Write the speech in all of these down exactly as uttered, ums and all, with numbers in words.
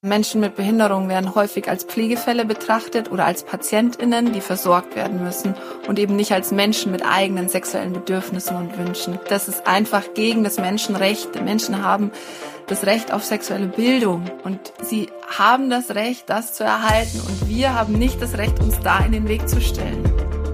Menschen mit Behinderung werden häufig als Pflegefälle betrachtet oder als PatientInnen, die versorgt werden müssen und eben nicht als Menschen mit eigenen sexuellen Bedürfnissen und Wünschen. Das ist einfach gegen das Menschenrecht. Die Menschen haben das Recht auf sexuelle Bildung und sie haben das Recht, das zu erhalten und wir haben nicht das Recht, uns da in den Weg zu stellen.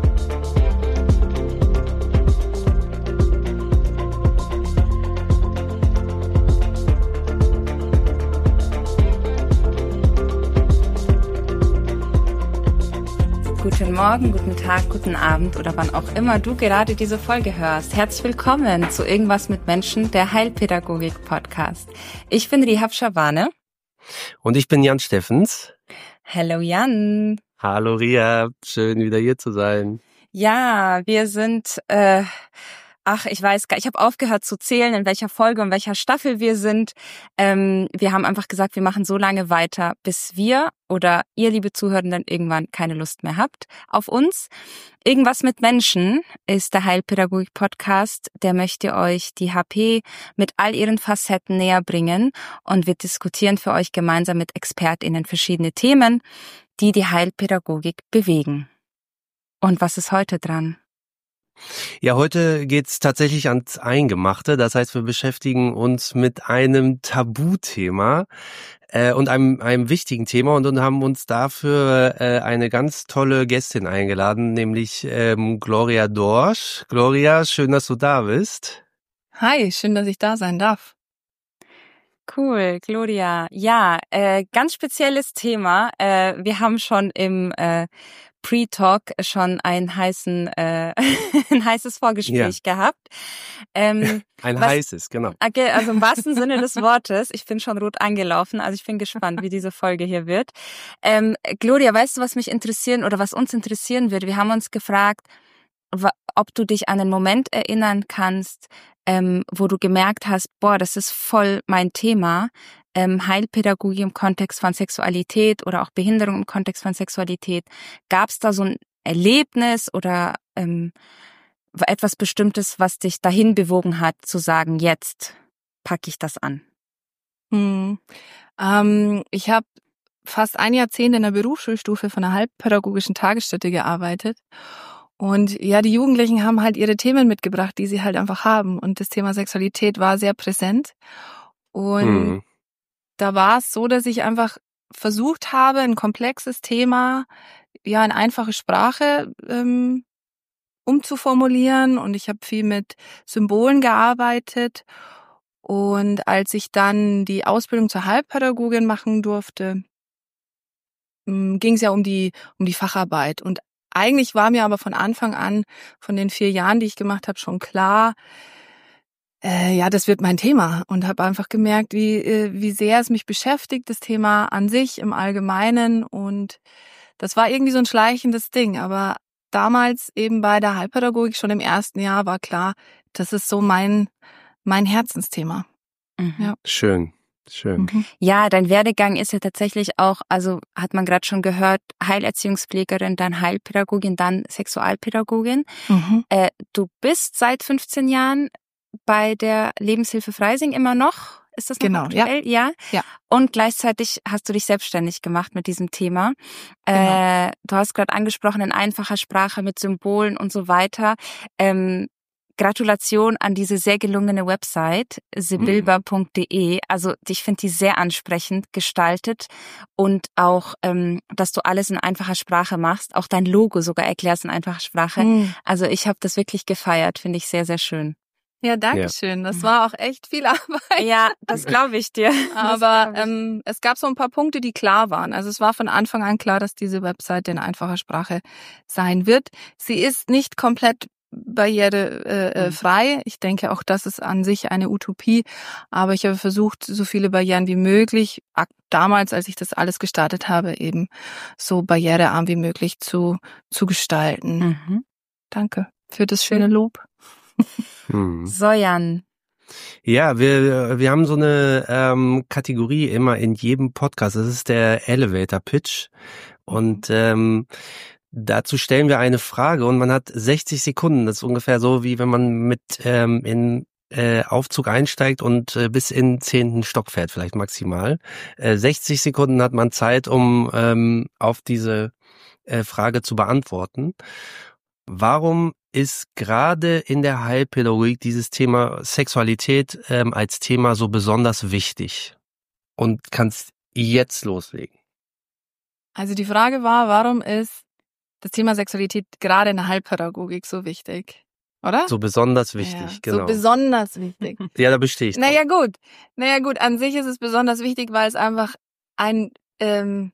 Guten Morgen, guten Tag, guten Abend oder wann auch immer du gerade diese Folge hörst. Herzlich willkommen zu Irgendwas mit Menschen, der Heilpädagogik-Podcast. Ich bin Rihab Shabane. Und ich bin Jan Steffens. Hallo Jan. Hallo Rihab, schön wieder hier zu sein. Ja, wir sind... Äh, Ach, ich weiß gar nicht, ich habe aufgehört zu zählen, in welcher Folge und welcher Staffel wir sind. Ähm, wir haben einfach gesagt, wir machen so lange weiter, bis wir oder ihr, liebe Zuhörenden, irgendwann keine Lust mehr habt auf uns. Irgendwas mit Menschen ist der Heilpädagogik-Podcast. Der möchte euch die H P mit all ihren Facetten näher bringen und wir diskutieren für euch gemeinsam mit ExpertInnen verschiedene Themen, die die Heilpädagogik bewegen. Und was ist heute dran? Ja, heute geht's tatsächlich ans Eingemachte. Das heißt, wir beschäftigen uns mit einem Tabuthema äh, und einem, einem wichtigen Thema und, und haben uns dafür äh, eine ganz tolle Gästin eingeladen, nämlich ähm, Gloria Dorsch. Gloria, schön, dass du da bist. Hi, schön, dass ich da sein darf. Cool, Gloria. Ja, äh, ganz spezielles Thema. Äh, wir haben schon im äh, Pre-Talk schon einen heißen, äh, ein heißes Vorgespräch ja. gehabt. Ähm, ein was, heißes, genau. Okay, also im wahrsten Sinne des Wortes. Ich bin schon rot angelaufen, also ich bin gespannt, wie diese Folge hier wird. Ähm, Gloria, weißt du, was mich interessieren oder was uns interessieren würde? Wir haben uns gefragt, ob du dich an einen Moment erinnern kannst, ähm, wo du gemerkt hast, boah, das ist voll mein Thema. Ähm, Heilpädagogik im Kontext von Sexualität oder auch Behinderung im Kontext von Sexualität. Gab es da so ein Erlebnis oder ähm, etwas Bestimmtes, was dich dahin bewogen hat, zu sagen, jetzt packe ich das an? Hm. Ähm, ich habe fast ein Jahrzehnt in der Berufsschulstufe von einer heilpädagogischen Tagesstätte gearbeitet. Und ja, die Jugendlichen haben halt ihre Themen mitgebracht, die sie halt einfach haben. Und das Thema Sexualität war sehr präsent. Und hm. da war es so, dass ich einfach versucht habe, ein komplexes Thema ja in einfache Sprache ähm, umzuformulieren. Und ich habe viel mit Symbolen gearbeitet. Und als ich dann die Ausbildung zur Heilpädagogin machen durfte, ging es ja um die um die Facharbeit. Und eigentlich war mir aber von Anfang an, von den vier Jahren, die ich gemacht habe, schon klar, äh, ja, das wird mein Thema. Und habe einfach gemerkt, wie äh, wie sehr es mich beschäftigt, das Thema an sich im Allgemeinen. Und das war irgendwie so ein schleichendes Ding. Aber damals eben bei der Heilpädagogik, schon im ersten Jahr, war klar, das ist so mein mein Herzensthema. Mhm. Ja. Schön. Schön. Mhm. Ja, dein Werdegang ist ja tatsächlich auch, also hat man gerade schon gehört, Heilerziehungspflegerin, dann Heilpädagogin, dann Sexualpädagogin. Mhm. Äh, du bist seit fünfzehn Jahren bei der Lebenshilfe Freising immer noch. Ist das noch genau, aktuell? Ja. ja. Ja. Und gleichzeitig hast du dich selbstständig gemacht mit diesem Thema. Genau. Äh, du hast gerade angesprochen, in einfacher Sprache mit Symbolen und so weiter. Ähm, Gratulation an diese sehr gelungene Website, sibilba punkt de. Also ich finde die sehr ansprechend gestaltet und auch, ähm, dass du alles in einfacher Sprache machst, auch dein Logo sogar erklärst in einfacher Sprache. Mhm. Also ich habe das wirklich gefeiert, finde ich sehr, sehr schön. Ja, danke schön. Das war auch echt viel Arbeit. Ja, das glaube ich dir. Aber ich. Ähm, es gab so ein paar Punkte, die klar waren. Also es war von Anfang an klar, dass diese Website in einfacher Sprache sein wird. Sie ist nicht komplett barrierefrei. Ich denke, auch das ist an sich eine Utopie. Aber ich habe versucht, so viele Barrieren wie möglich, damals, als ich das alles gestartet habe, eben so barrierearm wie möglich zu, zu gestalten. Mhm. Danke für das schöne Lob. Hm. So, Jan. Ja, wir wir haben so eine ähm, Kategorie immer in jedem Podcast. Das ist der Elevator Pitch. Und ähm, dazu stellen wir eine Frage und man hat sechzig Sekunden. Das ist ungefähr so, wie wenn man mit ähm, in äh, Aufzug einsteigt und äh, bis in zehnten Stock fährt, vielleicht maximal. Äh, sechzig Sekunden hat man Zeit, um ähm, auf diese äh, Frage zu beantworten. Warum ist gerade in der Heilpädagogik dieses Thema Sexualität ähm, als Thema so besonders wichtig? Und kannst jetzt loslegen. Also die Frage war, warum ist das Thema Sexualität gerade in der Heilpädagogik so wichtig? Oder? So besonders wichtig, ja, genau. So besonders wichtig. Ja, da bestehe ich. Naja gut, naja gut, an sich ist es besonders wichtig, weil es einfach ein, ähm,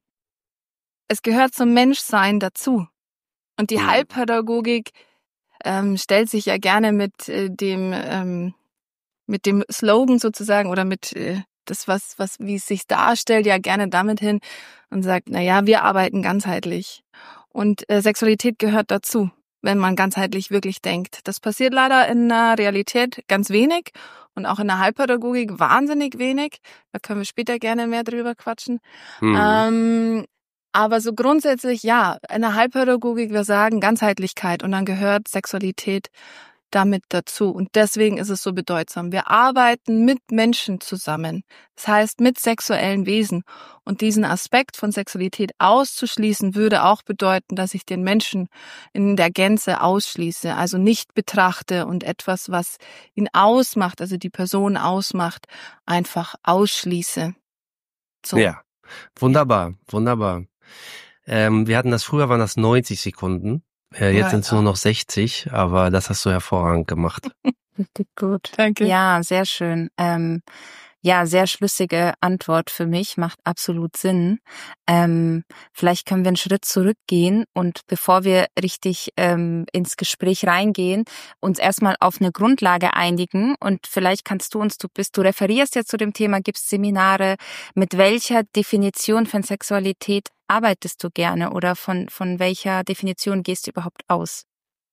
es gehört zum Menschsein dazu. Und die mhm. Heilpädagogik ähm, stellt sich ja gerne mit äh, dem ähm, mit dem Slogan sozusagen oder mit äh, das, was, was, wie es sich darstellt, ja gerne damit hin und sagt, na ja, wir arbeiten ganzheitlich. Und äh, Sexualität gehört dazu, wenn man ganzheitlich wirklich denkt. Das passiert leider in der Realität ganz wenig und auch in der Heilpädagogik wahnsinnig wenig. Da können wir später gerne mehr drüber quatschen. Mhm. Ähm, aber so grundsätzlich, ja, in der Heilpädagogik, wir sagen Ganzheitlichkeit und dann gehört Sexualität damit dazu. Und deswegen ist es so bedeutsam. Wir arbeiten mit Menschen zusammen. Das heißt, mit sexuellen Wesen. Und diesen Aspekt von Sexualität auszuschließen, würde auch bedeuten, dass ich den Menschen in der Gänze ausschließe. Also nicht betrachte und etwas, was ihn ausmacht, also die Person ausmacht, einfach ausschließe. So. Ja, wunderbar, wunderbar. Ähm, wir hatten das früher, waren das neunzig Sekunden. Ja, jetzt ja, sind es ja. nur noch sechzig, aber das hast du hervorragend gemacht. Richtig gut. Danke. Ja, sehr schön. Ähm, ja, sehr schlüssige Antwort für mich, macht absolut Sinn. Ähm, vielleicht können wir einen Schritt zurückgehen und bevor wir richtig ähm, ins Gespräch reingehen, uns erstmal auf eine Grundlage einigen und vielleicht kannst du uns, du bist, du referierst ja zu dem Thema, gibst Seminare, mit welcher Definition von Sexualität arbeitest du gerne oder von von welcher Definition gehst du überhaupt aus?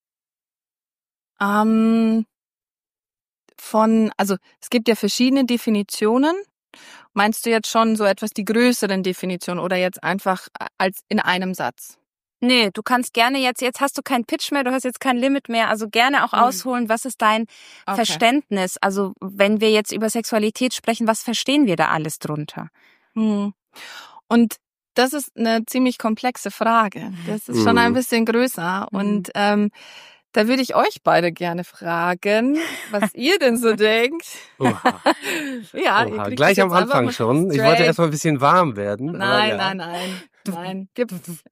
Ähm, von, also es gibt ja verschiedene Definitionen. Meinst du jetzt schon so etwas die größeren Definitionen oder jetzt einfach als in einem Satz? Nee, du kannst gerne jetzt, jetzt hast du keinen Pitch mehr, du hast jetzt kein Limit mehr, also gerne auch hm. ausholen, was ist dein okay. Verständnis? Also wenn wir jetzt über Sexualität sprechen, was verstehen wir da alles drunter? Hm. Und das ist eine ziemlich komplexe Frage. Das ist schon ein bisschen größer. Mhm. Und ähm, da würde ich euch beide gerne fragen, was ihr denn so denkt. Oha. ja, Oha. Gleich am Anfang schon. Straight. Ich wollte erst mal ein bisschen warm werden. Nein, aber ja. nein, nein, nein. Gibt's.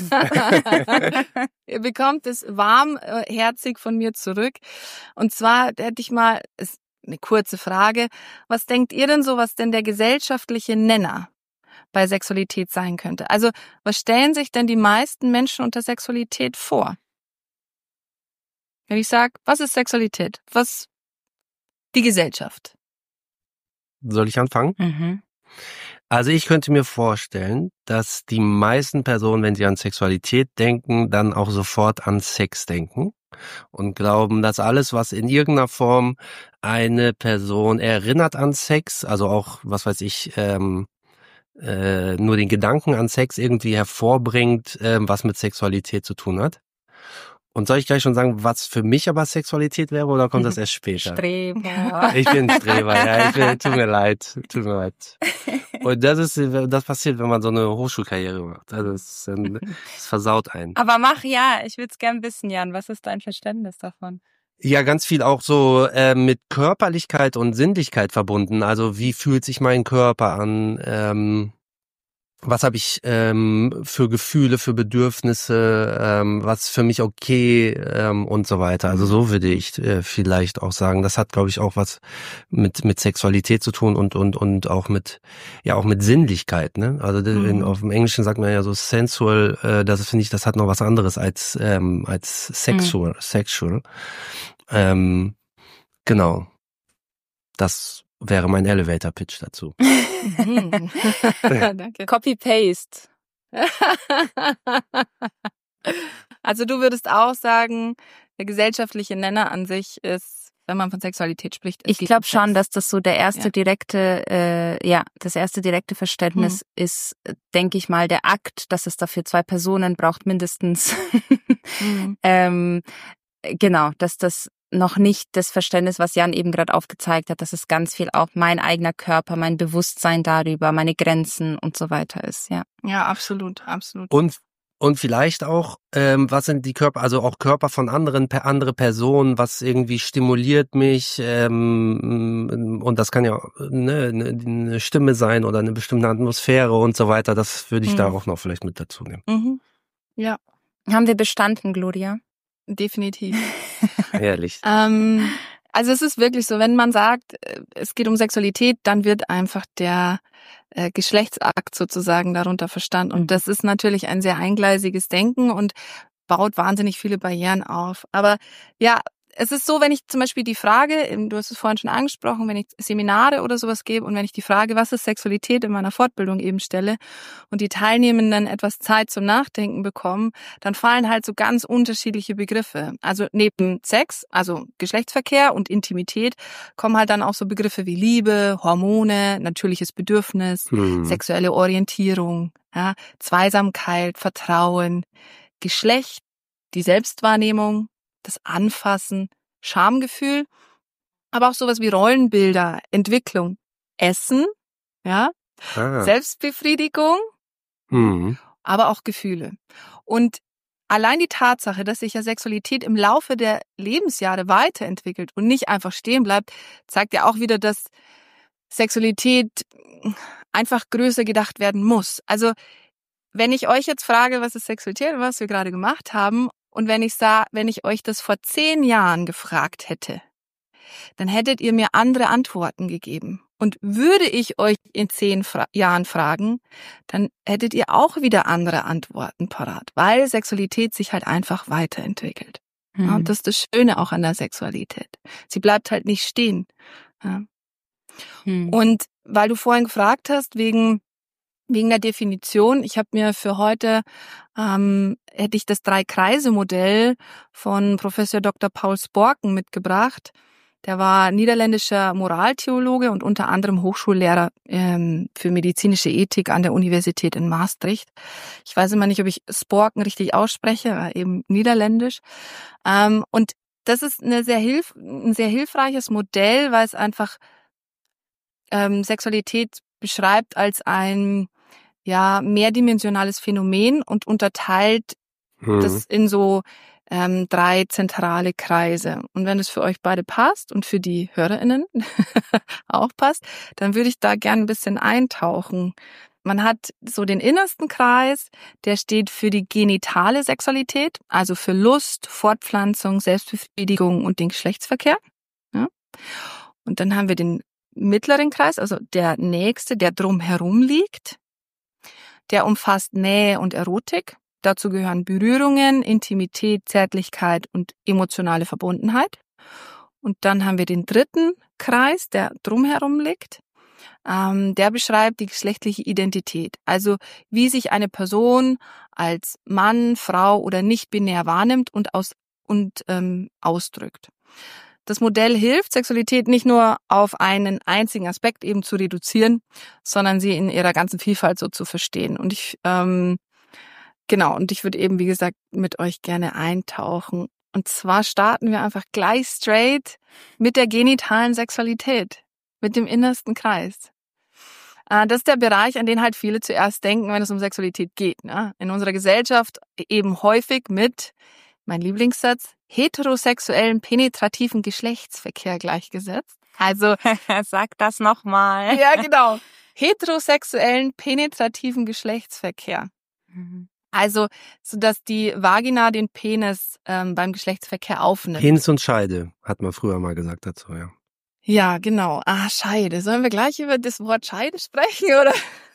Ihr bekommt es warmherzig von mir zurück. Und zwar hätte ich mal, ist eine kurze Frage, was denkt ihr denn so, was denn der gesellschaftliche Nenner bei Sexualität sein könnte? Also, was stellen sich denn die meisten Menschen unter Sexualität vor? Wenn ich sage, was ist Sexualität? Was die Gesellschaft? Soll ich anfangen? Mhm. Also ich könnte mir vorstellen, dass die meisten Personen, wenn sie an Sexualität denken, dann auch sofort an Sex denken und glauben, dass alles, was in irgendeiner Form eine Person erinnert an Sex, also auch, was weiß ich, ähm, äh, nur den Gedanken an Sex irgendwie hervorbringt, äh, was mit Sexualität zu tun hat. Und soll ich gleich schon sagen, was für mich aber Sexualität wäre, oder kommt das erst später? Streber. Ich bin Streber, ja. Ich bin, tut mir leid, tut mir leid. Und das ist, das passiert, wenn man so eine Hochschulkarriere macht. Also das, das versaut einen. Aber mach ja, ich würde es gern wissen, Jan. Was ist dein Verständnis davon? Ja, ganz viel auch so äh, mit Körperlichkeit und Sinnlichkeit verbunden. Also wie fühlt sich mein Körper an? Ähm, was habe ich ähm, für Gefühle, für Bedürfnisse, ähm, was für mich okay ähm, und so weiter. Also so würde ich äh, vielleicht auch sagen. Das hat, glaube ich, auch was mit mit Sexualität zu tun und und und auch mit ja auch mit Sinnlichkeit. Ne? Also mhm. in, auf dem Englischen sagt man ja so sensual. Äh, das finde ich, das hat noch was anderes als ähm, als sexual. Mhm. Sexual. Ähm, genau. Das wäre mein Elevator-Pitch dazu. Danke. Copy-Paste. Also du würdest auch sagen, der gesellschaftliche Nenner an sich ist, wenn man von Sexualität spricht, ich glaube schon, dass das so der erste ja. direkte, äh, ja, das erste direkte Verständnis hm. ist, denke ich mal, der Akt, dass es dafür zwei Personen braucht mindestens. hm. ähm, Genau, dass das noch nicht das Verständnis, was Jan eben gerade aufgezeigt hat, dass es ganz viel auch mein eigener Körper, mein Bewusstsein darüber, meine Grenzen und so weiter ist, ja. Ja, absolut, absolut. Und und vielleicht auch, ähm, was sind die Körper, also auch Körper von anderen, per andere Personen, was irgendwie stimuliert mich, ähm, und das kann ja ne, ne, eine Stimme sein oder eine bestimmte Atmosphäre und so weiter. Das würde ich Mhm. da auch noch vielleicht mit dazu nehmen. Mhm. Ja, Haben wir bestanden, Gloria? definitiv. Herrlich. ähm, also es ist wirklich so, wenn man sagt, äh, es geht um Sexualität, dann wird einfach der äh, Geschlechtsakt sozusagen darunter verstanden. Und das ist natürlich ein sehr eingleisiges Denken und baut wahnsinnig viele Barrieren auf. Aber ja, es ist so, wenn ich zum Beispiel die Frage, du hast es vorhin schon angesprochen, wenn ich Seminare oder sowas gebe und wenn ich die Frage, was ist Sexualität, in meiner Fortbildung eben stelle und die Teilnehmenden etwas Zeit zum Nachdenken bekommen, dann fallen halt so ganz unterschiedliche Begriffe. Also neben Sex, also Geschlechtsverkehr und Intimität, kommen halt dann auch so Begriffe wie Liebe, Hormone, natürliches Bedürfnis, Hm. sexuelle Orientierung, ja, Zweisamkeit, Vertrauen, Geschlecht, die Selbstwahrnehmung, das Anfassen, Schamgefühl, aber auch sowas wie Rollenbilder, Entwicklung, Essen, ja, Ah. Selbstbefriedigung, Hm. aber auch Gefühle. Und allein die Tatsache, dass sich ja Sexualität im Laufe der Lebensjahre weiterentwickelt und nicht einfach stehen bleibt, zeigt ja auch wieder, dass Sexualität einfach größer gedacht werden muss. Also wenn ich euch jetzt frage, was ist Sexualität, was wir gerade gemacht haben, und wenn ich sah, wenn ich euch das vor zehn Jahren gefragt hätte, dann hättet ihr mir andere Antworten gegeben. Und würde ich euch in zehn Fra- Jahren fragen, dann hättet ihr auch wieder andere Antworten parat, weil Sexualität sich halt einfach weiterentwickelt. Mhm. Ja, und das ist das Schöne auch an der Sexualität. Sie bleibt halt nicht stehen. Ja. Mhm. Und weil du vorhin gefragt hast, wegen Wegen der Definition, ich habe mir für heute, ähm, hätte ich das Drei-Kreise-Modell von Professor Doktor Paul Sporken mitgebracht. Der war niederländischer Moraltheologe und unter anderem Hochschullehrer ähm, für medizinische Ethik an der Universität in Maastricht. Ich weiß immer nicht, ob ich Sporken richtig ausspreche, aber eben niederländisch. Ähm, und das ist eine sehr hilf ein sehr hilfreiches Modell, weil es einfach ähm, Sexualität beschreibt als ein ja mehrdimensionales Phänomen und unterteilt Hm. das in so ähm, drei zentrale Kreise. Und wenn es für euch beide passt und für die HörerInnen auch passt, dann würde ich da gern ein bisschen eintauchen. Man hat so den innersten Kreis, der steht für die genitale Sexualität, also für Lust, Fortpflanzung, Selbstbefriedigung und den Geschlechtsverkehr. Ja? Und dann haben wir den mittleren Kreis, also der nächste, der drumherum liegt. Der umfasst Nähe und Erotik. Dazu gehören Berührungen, Intimität, Zärtlichkeit und emotionale Verbundenheit. Und dann haben wir den dritten Kreis, der drumherum liegt. Ähm, der beschreibt die geschlechtliche Identität. Also wie sich eine Person als Mann, Frau oder nicht-binär wahrnimmt und, aus, und ähm, ausdrückt. Das Modell hilft, Sexualität nicht nur auf einen einzigen Aspekt eben zu reduzieren, sondern sie in ihrer ganzen Vielfalt so zu verstehen. Und ich, ähm, genau, und ich würde eben, wie gesagt, mit euch gerne eintauchen. Und zwar starten wir einfach gleich straight mit der genitalen Sexualität, mit dem innersten Kreis. Äh, das ist der Bereich, an den halt viele zuerst denken, wenn es um Sexualität geht. Ne? In unserer Gesellschaft eben häufig mit, mein Lieblingssatz, heterosexuellen penetrativen Geschlechtsverkehr gleichgesetzt. Also, Sag das nochmal. ja genau, heterosexuellen penetrativen Geschlechtsverkehr. Mhm. Also, so dass die Vagina den Penis ähm, beim Geschlechtsverkehr aufnimmt. Penis und Scheide, hat man früher mal gesagt dazu, ja. Ja, genau. Ah, Scheide. Sollen wir gleich über das Wort Scheide sprechen, oder?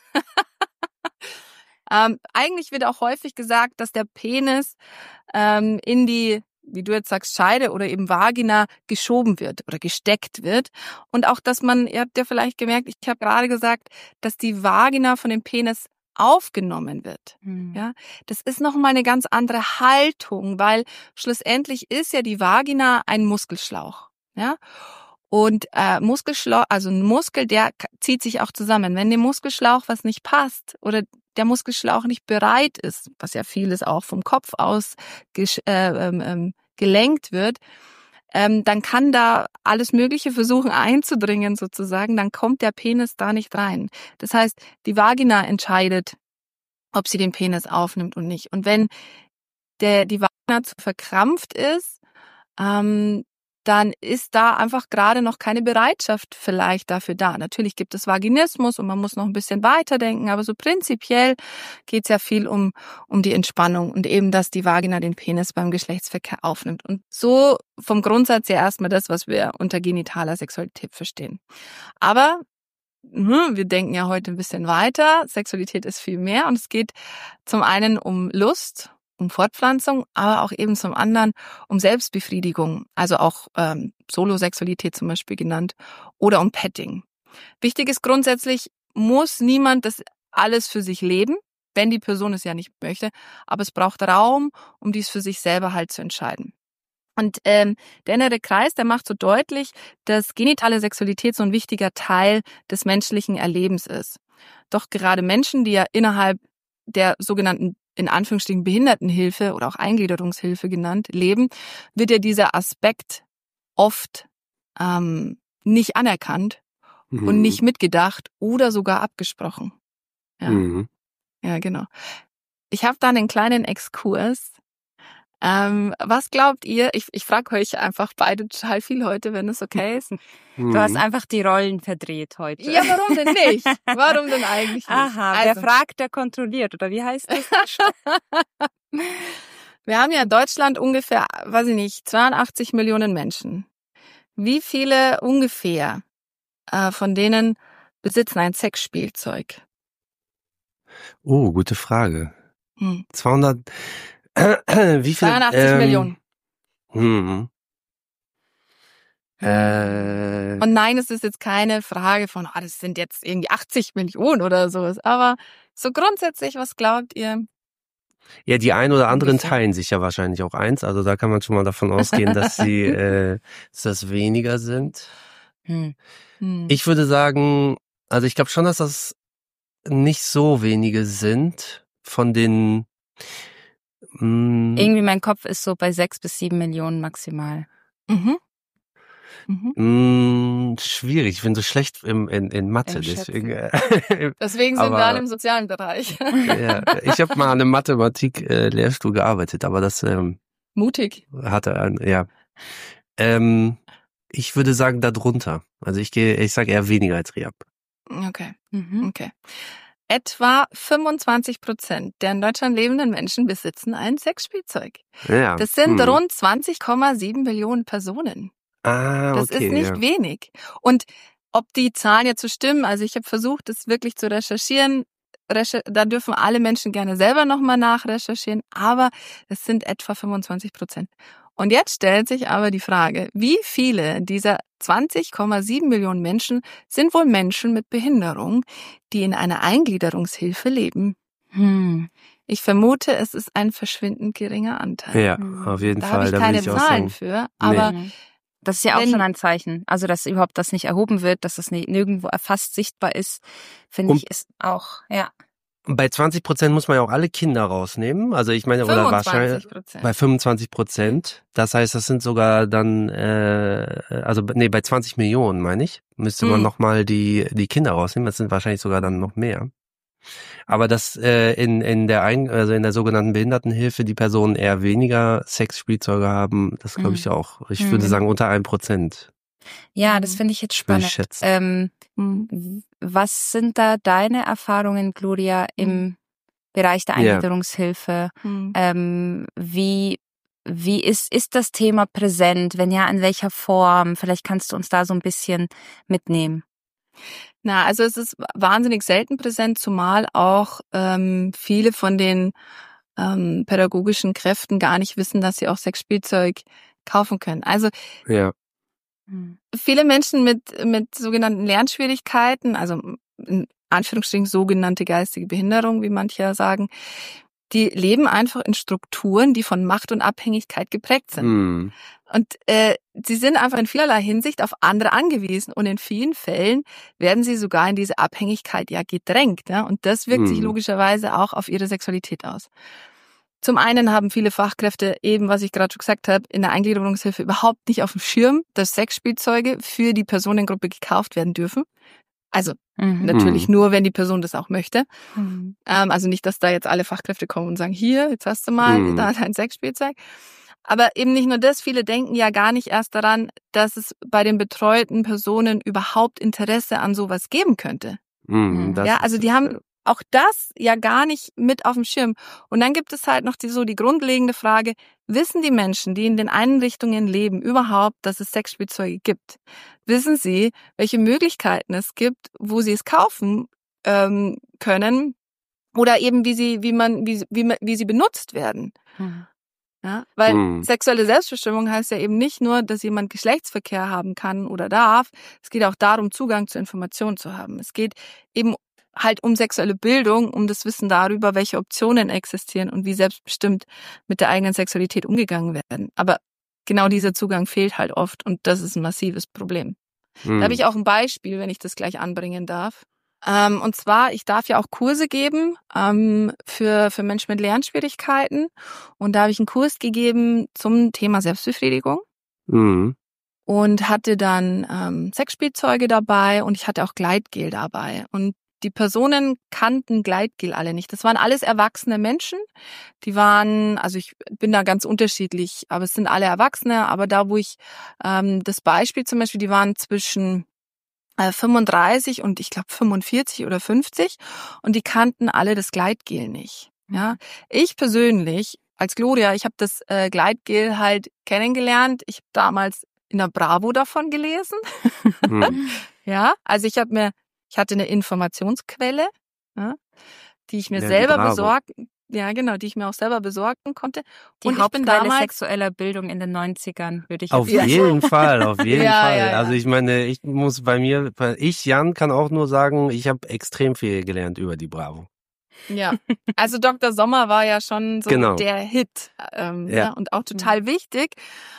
ähm, eigentlich wird auch häufig gesagt, dass der Penis ähm, in die, wie du jetzt sagst, Scheide oder eben Vagina geschoben wird oder gesteckt wird. Und auch, dass man, ihr habt ja vielleicht gemerkt, ich habe gerade gesagt, dass die Vagina von dem Penis aufgenommen wird. Mhm. Ja, das ist nochmal eine ganz andere Haltung, weil schlussendlich ist ja die Vagina ein Muskelschlauch. Ja, und äh, Muskelschlauch, also ein Muskel, der k- zieht sich auch zusammen. Wenn dem Muskelschlauch was nicht passt oder der Muskelschlauch nicht bereit ist, was ja vieles auch vom Kopf aus gesch- äh, ähm, ähm, gelenkt wird, ähm, dann kann da alles Mögliche versuchen einzudringen sozusagen, dann kommt der Penis da nicht rein. Das heißt, die Vagina entscheidet, ob sie den Penis aufnimmt und nicht. Und wenn der die Vagina zu verkrampft ist, ähm, dann ist da einfach gerade noch keine Bereitschaft vielleicht dafür da. Natürlich gibt es Vaginismus und man muss noch ein bisschen weiterdenken, aber so prinzipiell geht es ja viel um um die Entspannung und eben, dass die Vagina den Penis beim Geschlechtsverkehr aufnimmt. Und so vom Grundsatz ja erstmal das, was wir unter genitaler Sexualität verstehen. Aber hm, wir denken ja heute ein bisschen weiter. Sexualität ist viel mehr und es geht zum einen um Lust, um Fortpflanzung, aber auch eben zum anderen um Selbstbefriedigung, also auch ähm, Solosexualität zum Beispiel genannt, oder um Petting. Wichtig ist grundsätzlich, muss niemand das alles für sich leben, wenn die Person es ja nicht möchte, aber es braucht Raum, um dies für sich selber halt zu entscheiden. Und ähm, der innere Kreis, der macht so deutlich, dass genitale Sexualität so ein wichtiger Teil des menschlichen Erlebens ist. Doch gerade Menschen, die ja innerhalb der sogenannten in Anführungsstrichen Behindertenhilfe oder auch Eingliederungshilfe genannt, leben, wird ja dieser Aspekt oft ähm, nicht anerkannt mhm. und nicht mitgedacht oder sogar abgesprochen. Ja, mhm. ja genau. Ich habe da einen kleinen Exkurs. Ähm, was glaubt ihr? Ich, ich frage euch einfach beide total viel heute, wenn es okay ist. Du hast einfach die Rollen verdreht heute. Ja, warum denn nicht? Warum denn eigentlich nicht? Aha, also. Wer fragt, der kontrolliert, oder wie heißt das? Wir haben ja in Deutschland ungefähr, weiß ich nicht, zweiundachtzig Millionen Menschen. Wie viele ungefähr äh, von denen besitzen ein Sexspielzeug? Oh, gute Frage. Hm. zweihundert Wie viel? zweiundachtzig ähm, Millionen. Hm. Äh, Und nein, es ist jetzt keine Frage von, ah, das sind jetzt irgendwie achtzig Millionen oder sowas. Aber so grundsätzlich, was glaubt ihr? Ja, die ein oder anderen teilen sich ja wahrscheinlich auch eins. Also da kann man schon mal davon ausgehen, dass sie, äh, dass das weniger sind. Hm. Hm. Ich würde sagen, also ich glaube schon, dass das nicht so wenige sind von den Irgendwie mein Kopf ist so bei sechs bis sieben Millionen maximal. Mhm. Mhm. Schwierig, ich bin so schlecht im, in, in Mathe. Deswegen, deswegen sind aber, wir alle im sozialen Bereich. Ja, ich habe mal an einem Mathematik-Lehrstuhl gearbeitet, aber das ähm, mutig hatte ein, ja. Ähm, ich würde sagen darunter. Also ich gehe, ich sage eher weniger als Rehab. Okay, mhm. okay. Etwa fünfundzwanzig Prozent der in Deutschland lebenden Menschen besitzen ein Sexspielzeug. Ja. Das sind hm. rund zwanzig Komma sieben Millionen Personen. Ah, das okay, ist nicht ja. wenig. Und ob die Zahlen jetzt so stimmen, also ich habe versucht, das wirklich zu recherchieren. Recher- da dürfen alle Menschen gerne selber nochmal nachrecherchieren, aber es sind etwa fünfundzwanzig Prozent. Und jetzt stellt sich aber die Frage, wie viele dieser zwanzig Komma sieben Millionen Menschen sind wohl Menschen mit Behinderung, die in einer Eingliederungshilfe leben? Hm. Ich vermute, es ist ein verschwindend geringer Anteil. Ja, auf jeden da Fall. Da habe ich da keine ich auch Zahlen sagen. für, aber nee. Das ist ja auch wenn, schon ein Zeichen. Also, dass überhaupt das nicht erhoben wird, dass das nicht, nirgendwo erfasst sichtbar ist, finde ich, ist auch, ja. Bei zwanzig Prozent muss man ja auch alle Kinder rausnehmen. Also ich meine, oder wahrscheinlich bei fünfundzwanzig Prozent. Das heißt, das sind sogar dann, äh, also nee, bei zwanzig Millionen meine ich, müsste man hm. nochmal die die Kinder rausnehmen. Das sind wahrscheinlich sogar dann noch mehr. Aber dass äh, in in der Ein also in der sogenannten Behindertenhilfe die Personen eher weniger Sexspielzeuge haben, das glaube ich auch. Ich mhm. würde sagen unter ein Prozent. Ja, das finde ich jetzt spannend. Ich ähm, was sind da deine Erfahrungen, Gloria, im mhm. Bereich der Eingliederungshilfe? Mhm. Ähm, wie wie ist ist das Thema präsent? Wenn ja, in welcher Form? Vielleicht kannst du uns da so ein bisschen mitnehmen. Na, also es ist wahnsinnig selten präsent, zumal auch ähm, viele von den ähm, pädagogischen Kräften gar nicht wissen, dass sie auch Sexspielzeug kaufen können. Also ja. viele Menschen mit mit sogenannten Lernschwierigkeiten, also in Anführungsstrichen sogenannte geistige Behinderung, wie manche ja sagen, die leben einfach in Strukturen, die von Macht und Abhängigkeit geprägt sind. Mm. Und äh, sie sind einfach in vielerlei Hinsicht auf andere angewiesen und in vielen Fällen werden sie sogar in diese Abhängigkeit ja gedrängt. Ja? Und das wirkt mm. sich logischerweise auch auf ihre Sexualität aus. Zum einen haben viele Fachkräfte eben, was ich gerade schon gesagt habe, in der Eingliederungshilfe überhaupt nicht auf dem Schirm, dass Sexspielzeuge für die Personengruppe gekauft werden dürfen. Also mhm. natürlich mhm. nur, wenn die Person das auch möchte. Mhm. Ähm, also nicht, dass da jetzt alle Fachkräfte kommen und sagen, hier, jetzt hast du mal mhm. da dein Sexspielzeug. Aber eben nicht nur das, viele denken ja gar nicht erst daran, dass es bei den betreuten Personen überhaupt Interesse an sowas geben könnte. Mhm, ja, also die haben auch das ja gar nicht mit auf dem Schirm. Und dann gibt es halt noch die, so die grundlegende Frage, wissen die Menschen, die in den Einrichtungen leben, überhaupt, dass es Sexspielzeuge gibt? Wissen sie, welche Möglichkeiten es gibt, wo sie es kaufen ähm, können oder eben wie sie, wie man, wie, wie, wie sie benutzt werden? Mhm. Ja, weil mhm. sexuelle Selbstbestimmung heißt ja eben nicht nur, dass jemand Geschlechtsverkehr haben kann oder darf. Es geht auch darum, Zugang zu Informationen zu haben. Es geht eben halt um sexuelle Bildung, um das Wissen darüber, welche Optionen existieren und wie selbstbestimmt mit der eigenen Sexualität umgegangen werden. Aber genau dieser Zugang fehlt halt oft und das ist ein massives Problem. Mhm. Da habe ich auch ein Beispiel, wenn ich das gleich anbringen darf. Ähm, und zwar, ich darf ja auch Kurse geben ähm, für für Menschen mit Lernschwierigkeiten und da habe ich einen Kurs gegeben zum Thema Selbstbefriedigung mhm. und hatte dann ähm, Sexspielzeuge dabei und ich hatte auch Gleitgel dabei und die Personen kannten Gleitgel alle nicht. Das waren alles erwachsene Menschen. Die waren, also ich bin da ganz unterschiedlich, aber es sind alle Erwachsene. Aber da, wo ich ähm, das Beispiel zum Beispiel, die waren zwischen äh, fünfunddreißig und ich glaube fünfundvierzig oder fünfzig und die kannten alle das Gleitgel nicht. Ja, ich persönlich als Gloria, ich habe das äh, Gleitgel halt kennengelernt. Ich habe damals in der Bravo davon gelesen. Mhm. Ja, also ich habe mir Ich hatte eine Informationsquelle, ja, die ich mir ja, selber besorgen, ja genau, die ich mir auch selber besorgen konnte. Die und Hauptquelle ich bin damals sexueller Bildung in den neunzigern, würde ich jetzt Auf sagen. jeden Fall, auf jeden ja, Fall. Ja, ja. Also ich meine, ich muss bei mir, ich, Jan, kann auch nur sagen, ich habe extrem viel gelernt über die Bravo. Ja, also Doktor Sommer war ja schon so genau. der Hit ähm, ja. Ja, und auch total wichtig.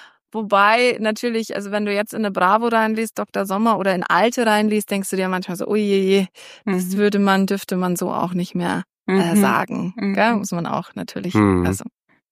Wobei natürlich, also wenn du jetzt in eine Bravo reinliest, Doktor Sommer oder in Alte reinliest, denkst du dir manchmal so, oh je, je, das mhm. würde man, dürfte man so auch nicht mehr äh, sagen. Mhm. Gell? Muss man auch natürlich. Mhm. Also.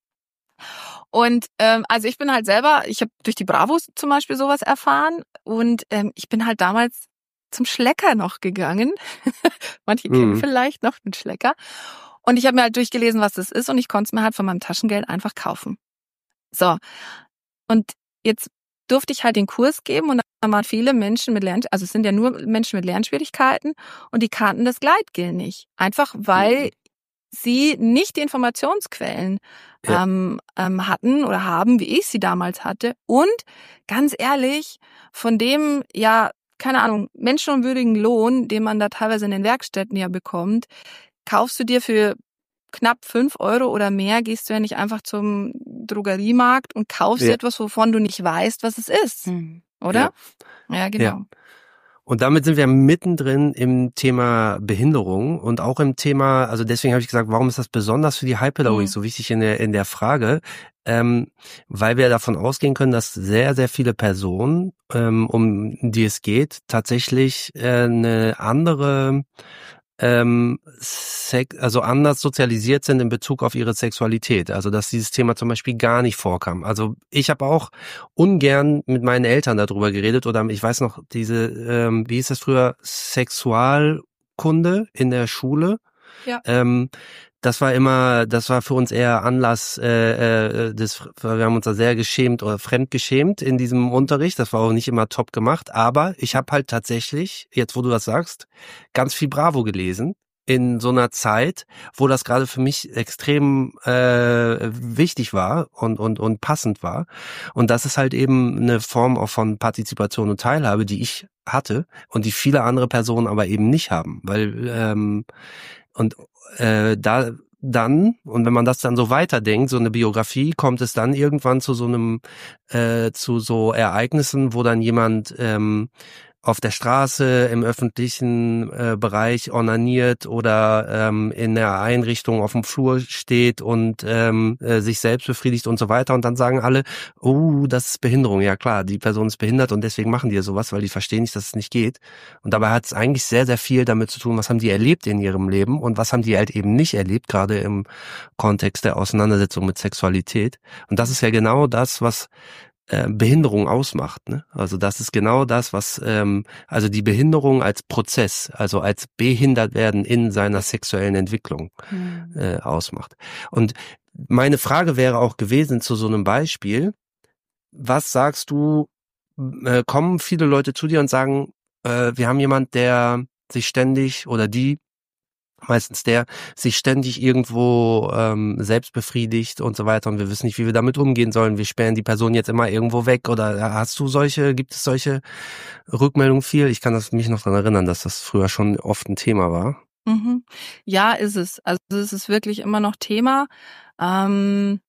Und ähm, also ich bin halt selber, ich habe durch die Bravos zum Beispiel sowas erfahren und ähm, ich bin halt damals zum Schlecker noch gegangen. Manche mhm. kennen vielleicht noch den Schlecker. Und ich habe mir halt durchgelesen, was das ist und ich konnte es mir halt von meinem Taschengeld einfach kaufen. So. Und jetzt durfte ich halt den Kurs geben und da waren viele Menschen mit Lern, also es sind ja nur Menschen mit Lernschwierigkeiten und die kannten das Gleitgel nicht. Einfach weil mhm. sie nicht die Informationsquellen ja. ähm, ähm, hatten oder haben, wie ich sie damals hatte. Und ganz ehrlich, von dem, ja, keine Ahnung, menschenunwürdigen Lohn, den man da teilweise in den Werkstätten ja bekommt, kaufst du dir für knapp fünf Euro oder mehr, gehst du ja nicht einfach zum Drogeriemarkt und kaufst ja. etwas, wovon du nicht weißt, was es ist. Mhm. Oder? Ja, ja genau. Ja. Und damit sind wir mittendrin im Thema Behinderung und auch im Thema, also deswegen habe ich gesagt, warum ist das besonders für die Heilpädagogik mhm. so wichtig in der, in der Frage? Ähm, weil wir davon ausgehen können, dass sehr, sehr viele Personen, ähm, um die es geht, tatsächlich äh, eine andere ähm, Sex, also anders sozialisiert sind in Bezug auf ihre Sexualität. Also dass dieses Thema zum Beispiel gar nicht vorkam. Also ich habe auch ungern mit meinen Eltern darüber geredet oder ich weiß noch diese, ähm, wie hieß das früher, Sexualkunde in der Schule. Ja. Ähm, das war immer, das war für uns eher Anlass, äh, äh, das, wir haben uns da sehr geschämt oder fremdgeschämt in diesem Unterricht. Das war auch nicht immer top gemacht, aber ich habe halt tatsächlich, jetzt wo du das sagst, ganz viel Bravo gelesen in so einer Zeit, wo das gerade für mich extrem äh, wichtig war und und und passend war. Und das ist halt eben eine Form auch von Partizipation und Teilhabe, die ich hatte und die viele andere Personen aber eben nicht haben, weil ähm, und äh, da dann, und wenn man das dann so weiterdenkt, so eine Biografie, kommt es dann irgendwann zu so einem, äh, zu so Ereignissen, wo dann jemand ähm, auf der Straße, im öffentlichen äh, Bereich onaniert oder ähm, in der Einrichtung auf dem Flur steht und ähm, äh, sich selbst befriedigt und so weiter. Und dann sagen alle, oh, das ist Behinderung. Ja klar, die Person ist behindert und deswegen machen die ja sowas, weil die verstehen nicht, dass es nicht geht. Und dabei hat es eigentlich sehr, sehr viel damit zu tun, was haben die erlebt in ihrem Leben und was haben die halt eben nicht erlebt, gerade im Kontext der Auseinandersetzung mit Sexualität. Und das ist ja genau das, was Behinderung ausmacht, ne? Also das ist genau das, was ähm, also die Behinderung als Prozess, also als behindert werden in seiner sexuellen Entwicklung Mhm. äh, ausmacht. Und meine Frage wäre auch gewesen zu so einem Beispiel: Was sagst du? Äh, kommen viele Leute zu dir und sagen, äh, wir haben jemand, der sich ständig oder die meistens der sich ständig irgendwo ähm, selbst befriedigt und so weiter und wir wissen nicht, wie wir damit umgehen sollen. Wir sperren die Person jetzt immer irgendwo weg oder hast du solche, gibt es solche Rückmeldungen viel? Ich kann das mich noch daran erinnern, dass das früher schon oft ein Thema war. Mhm. Ja, ist es. Also es ist wirklich immer noch Thema. Ähm,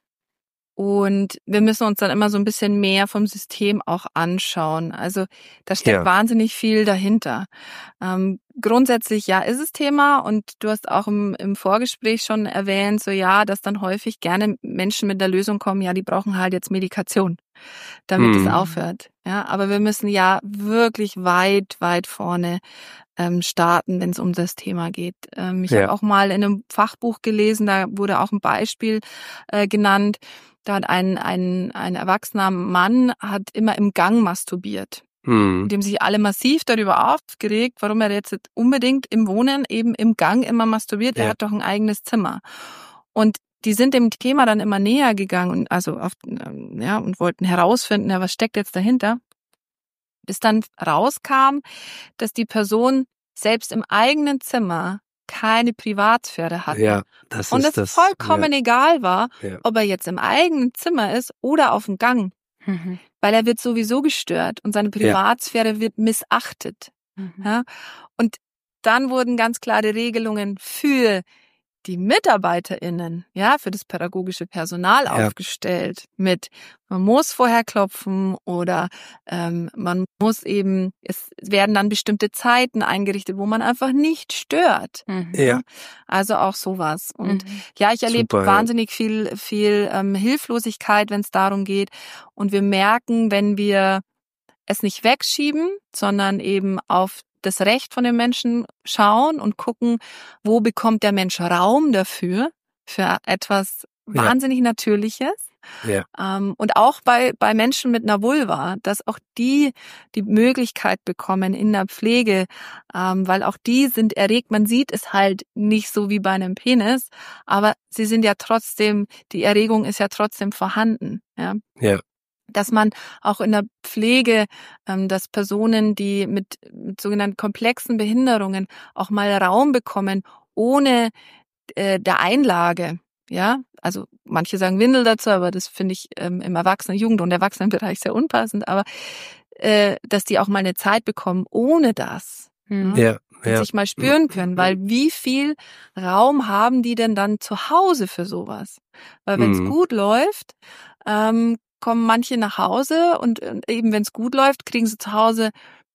Und wir müssen uns dann immer so ein bisschen mehr vom System auch anschauen. Also da steckt Ja. wahnsinnig viel dahinter. Ähm, grundsätzlich, ja, ist es Thema und du hast auch im, im Vorgespräch schon erwähnt, so ja, dass dann häufig gerne Menschen mit der Lösung kommen, ja, die brauchen halt jetzt Medikation, damit es Hm. aufhört. Ja, aber wir müssen ja wirklich weit, weit vorne ähm, starten, wenn es um das Thema geht. Ähm, ich Ja. habe auch mal in einem Fachbuch gelesen, da wurde auch ein Beispiel äh, genannt. Da hat ein, ein, ein erwachsener Mann hat immer im Gang masturbiert. Hm. Und dem sich alle massiv darüber aufgeregt, warum er jetzt unbedingt im Wohnen eben im Gang immer masturbiert. Er Ja. hat doch ein eigenes Zimmer. Und die sind dem Thema dann immer näher gegangen und also auf, ja, und wollten herausfinden, ja, was steckt jetzt dahinter. Bis dann rauskam, dass die Person selbst im eigenen Zimmer keine Privatsphäre hatte. Ja, das Und ist es das. vollkommen ja. egal war, Ja. ob er jetzt im eigenen Zimmer ist oder auf dem Gang. Mhm. Weil er wird sowieso gestört und seine Privatsphäre wird missachtet. Mhm. Ja? Und dann wurden ganz klare Regelungen für die MitarbeiterInnen, ja, für das pädagogische Personal Ja. aufgestellt mit, man muss vorher klopfen oder ähm, man muss eben, es werden dann bestimmte Zeiten eingerichtet, wo man einfach nicht stört. Mhm. Ja. Also auch sowas. Und Mhm. ja, ich erlebe Super, ja. wahnsinnig viel, viel ähm, Hilflosigkeit, wenn es darum geht. Und wir merken, wenn wir es nicht wegschieben, sondern eben auf das Recht von den Menschen schauen und gucken, wo bekommt der Mensch Raum dafür, für etwas Ja. wahnsinnig Natürliches. Ja. Ähm, und auch bei, bei Menschen mit einer Vulva, dass auch die die Möglichkeit bekommen in der Pflege, ähm, weil auch die sind erregt. Man sieht es halt nicht so wie bei einem Penis, aber sie sind ja trotzdem, die Erregung ist ja trotzdem vorhanden. Ja. Ja. Dass man auch in der Pflege, ähm, dass Personen, die mit, mit sogenannten komplexen Behinderungen auch mal Raum bekommen, ohne äh, der Einlage. Ja, also manche sagen Windel dazu, aber das finde ich ähm, im Erwachsenen-, Jugend- und Erwachsenenbereich sehr unpassend, aber äh, dass die auch mal eine Zeit bekommen ohne das. Mhm. Ne? Ja. Und Ja. sich mal spüren können, weil wie viel Raum haben die denn dann zu Hause für sowas? Weil wenn es Mhm. gut läuft, ähm, kommen manche nach Hause und, und eben wenn es gut läuft, kriegen sie zu Hause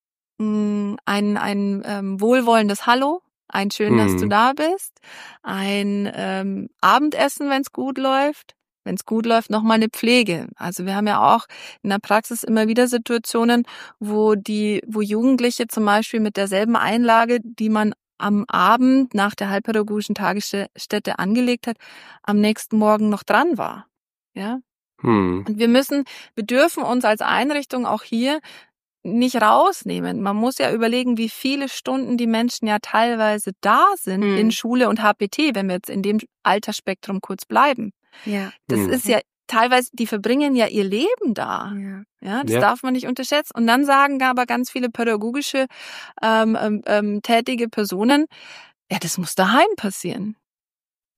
mh, ein, ein ähm, wohlwollendes Hallo, ein schön, dass du Mhm. da bist, ein ähm, Abendessen, wenn es gut läuft. Wenn es gut läuft, nochmal eine Pflege. Also wir haben ja auch in der Praxis immer wieder Situationen, wo die, wo Jugendliche zum Beispiel mit derselben Einlage, die man am Abend nach der halbpädagogischen Tagesstätte angelegt hat, am nächsten Morgen noch dran war. Ja. Mhm. Und wir müssen, wir dürfen uns als Einrichtung auch hier nicht rausnehmen. Man muss ja überlegen, wie viele Stunden die Menschen ja teilweise da sind Mhm. in Schule und H P T, wenn wir jetzt in dem Altersspektrum kurz bleiben. Ja. Das Mhm. ist ja teilweise, die verbringen ja ihr Leben da. Ja. Ja, das Ja. darf man nicht unterschätzen. Und dann sagen aber ganz viele pädagogische ähm, ähm, ähm, tätige Personen, ja, das muss daheim passieren.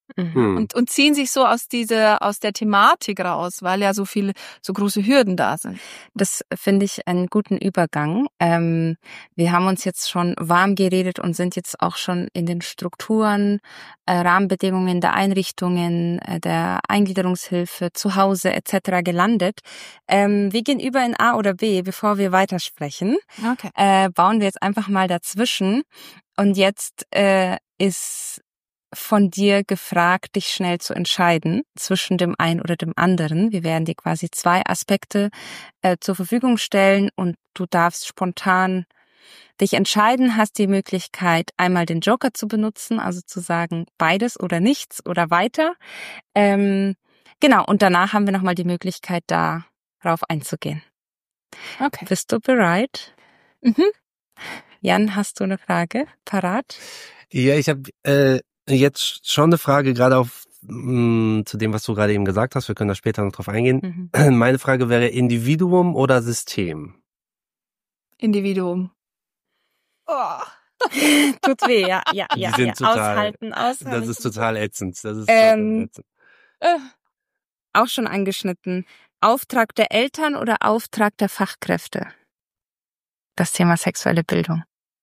Mhm. und, und ziehen sich so aus dieser, aus der Thematik raus, weil ja so viele, so große Hürden da sind. Das finde ich einen guten Übergang. Ähm, wir haben uns jetzt schon warm geredet und sind jetzt auch schon in den Strukturen, äh, Rahmenbedingungen der Einrichtungen, äh, der Eingliederungshilfe, zu Hause et cetera gelandet. Ähm, wir gehen über in A oder B, bevor wir weitersprechen. Okay. Äh, bauen wir jetzt einfach mal dazwischen. Und jetzt äh, ist von dir gefragt, dich schnell zu entscheiden zwischen dem einen oder dem anderen. Wir werden dir quasi zwei Aspekte äh, zur Verfügung stellen und du darfst spontan dich entscheiden, hast die Möglichkeit, einmal den Joker zu benutzen, also zu sagen beides oder nichts oder weiter. Ähm, genau, und danach haben wir nochmal die Möglichkeit, darauf einzugehen. Okay. Bist du bereit? Mhm. Jan, hast du eine Frage parat? Ja, ich habe äh, jetzt schon eine Frage gerade auf mh, zu dem, was du gerade eben gesagt hast. Wir können da später noch drauf eingehen. Mhm. Meine Frage wäre Individuum oder System? Individuum. Oh. Tut weh, ja, ja, Die ja. sind ja. total- Aushalten, aushalten. Das ist total ätzend. Das ist Ähm, total ätzend. Äh. Auch schon angeschnitten. Auftrag der Eltern oder Auftrag der Fachkräfte? Das Thema sexuelle Bildung.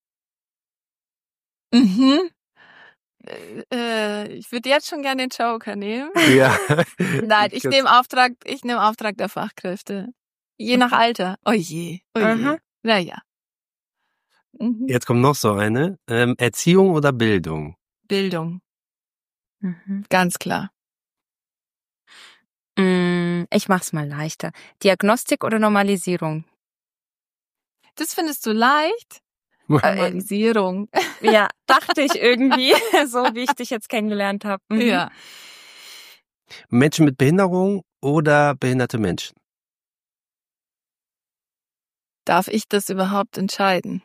Mhm. Äh, ich würde jetzt schon gerne den Joker nehmen. Ja. Nein, ich nehme Auftrag, ich nehme Auftrag der Fachkräfte. Je nach Alter. Oh je. Oh je. Aha. Naja. Mhm. Jetzt kommt noch so eine. Ähm, Erziehung oder Bildung? Bildung. Mhm. Ganz klar. Mm, Ich mach's mal leichter. Diagnostik oder Normalisierung? Das findest du leicht? Normalisierung. Ja, dachte ich irgendwie, so wie ich dich jetzt kennengelernt habe. Mhm. Ja. Menschen mit Behinderung oder behinderte Menschen? Darf ich das überhaupt entscheiden?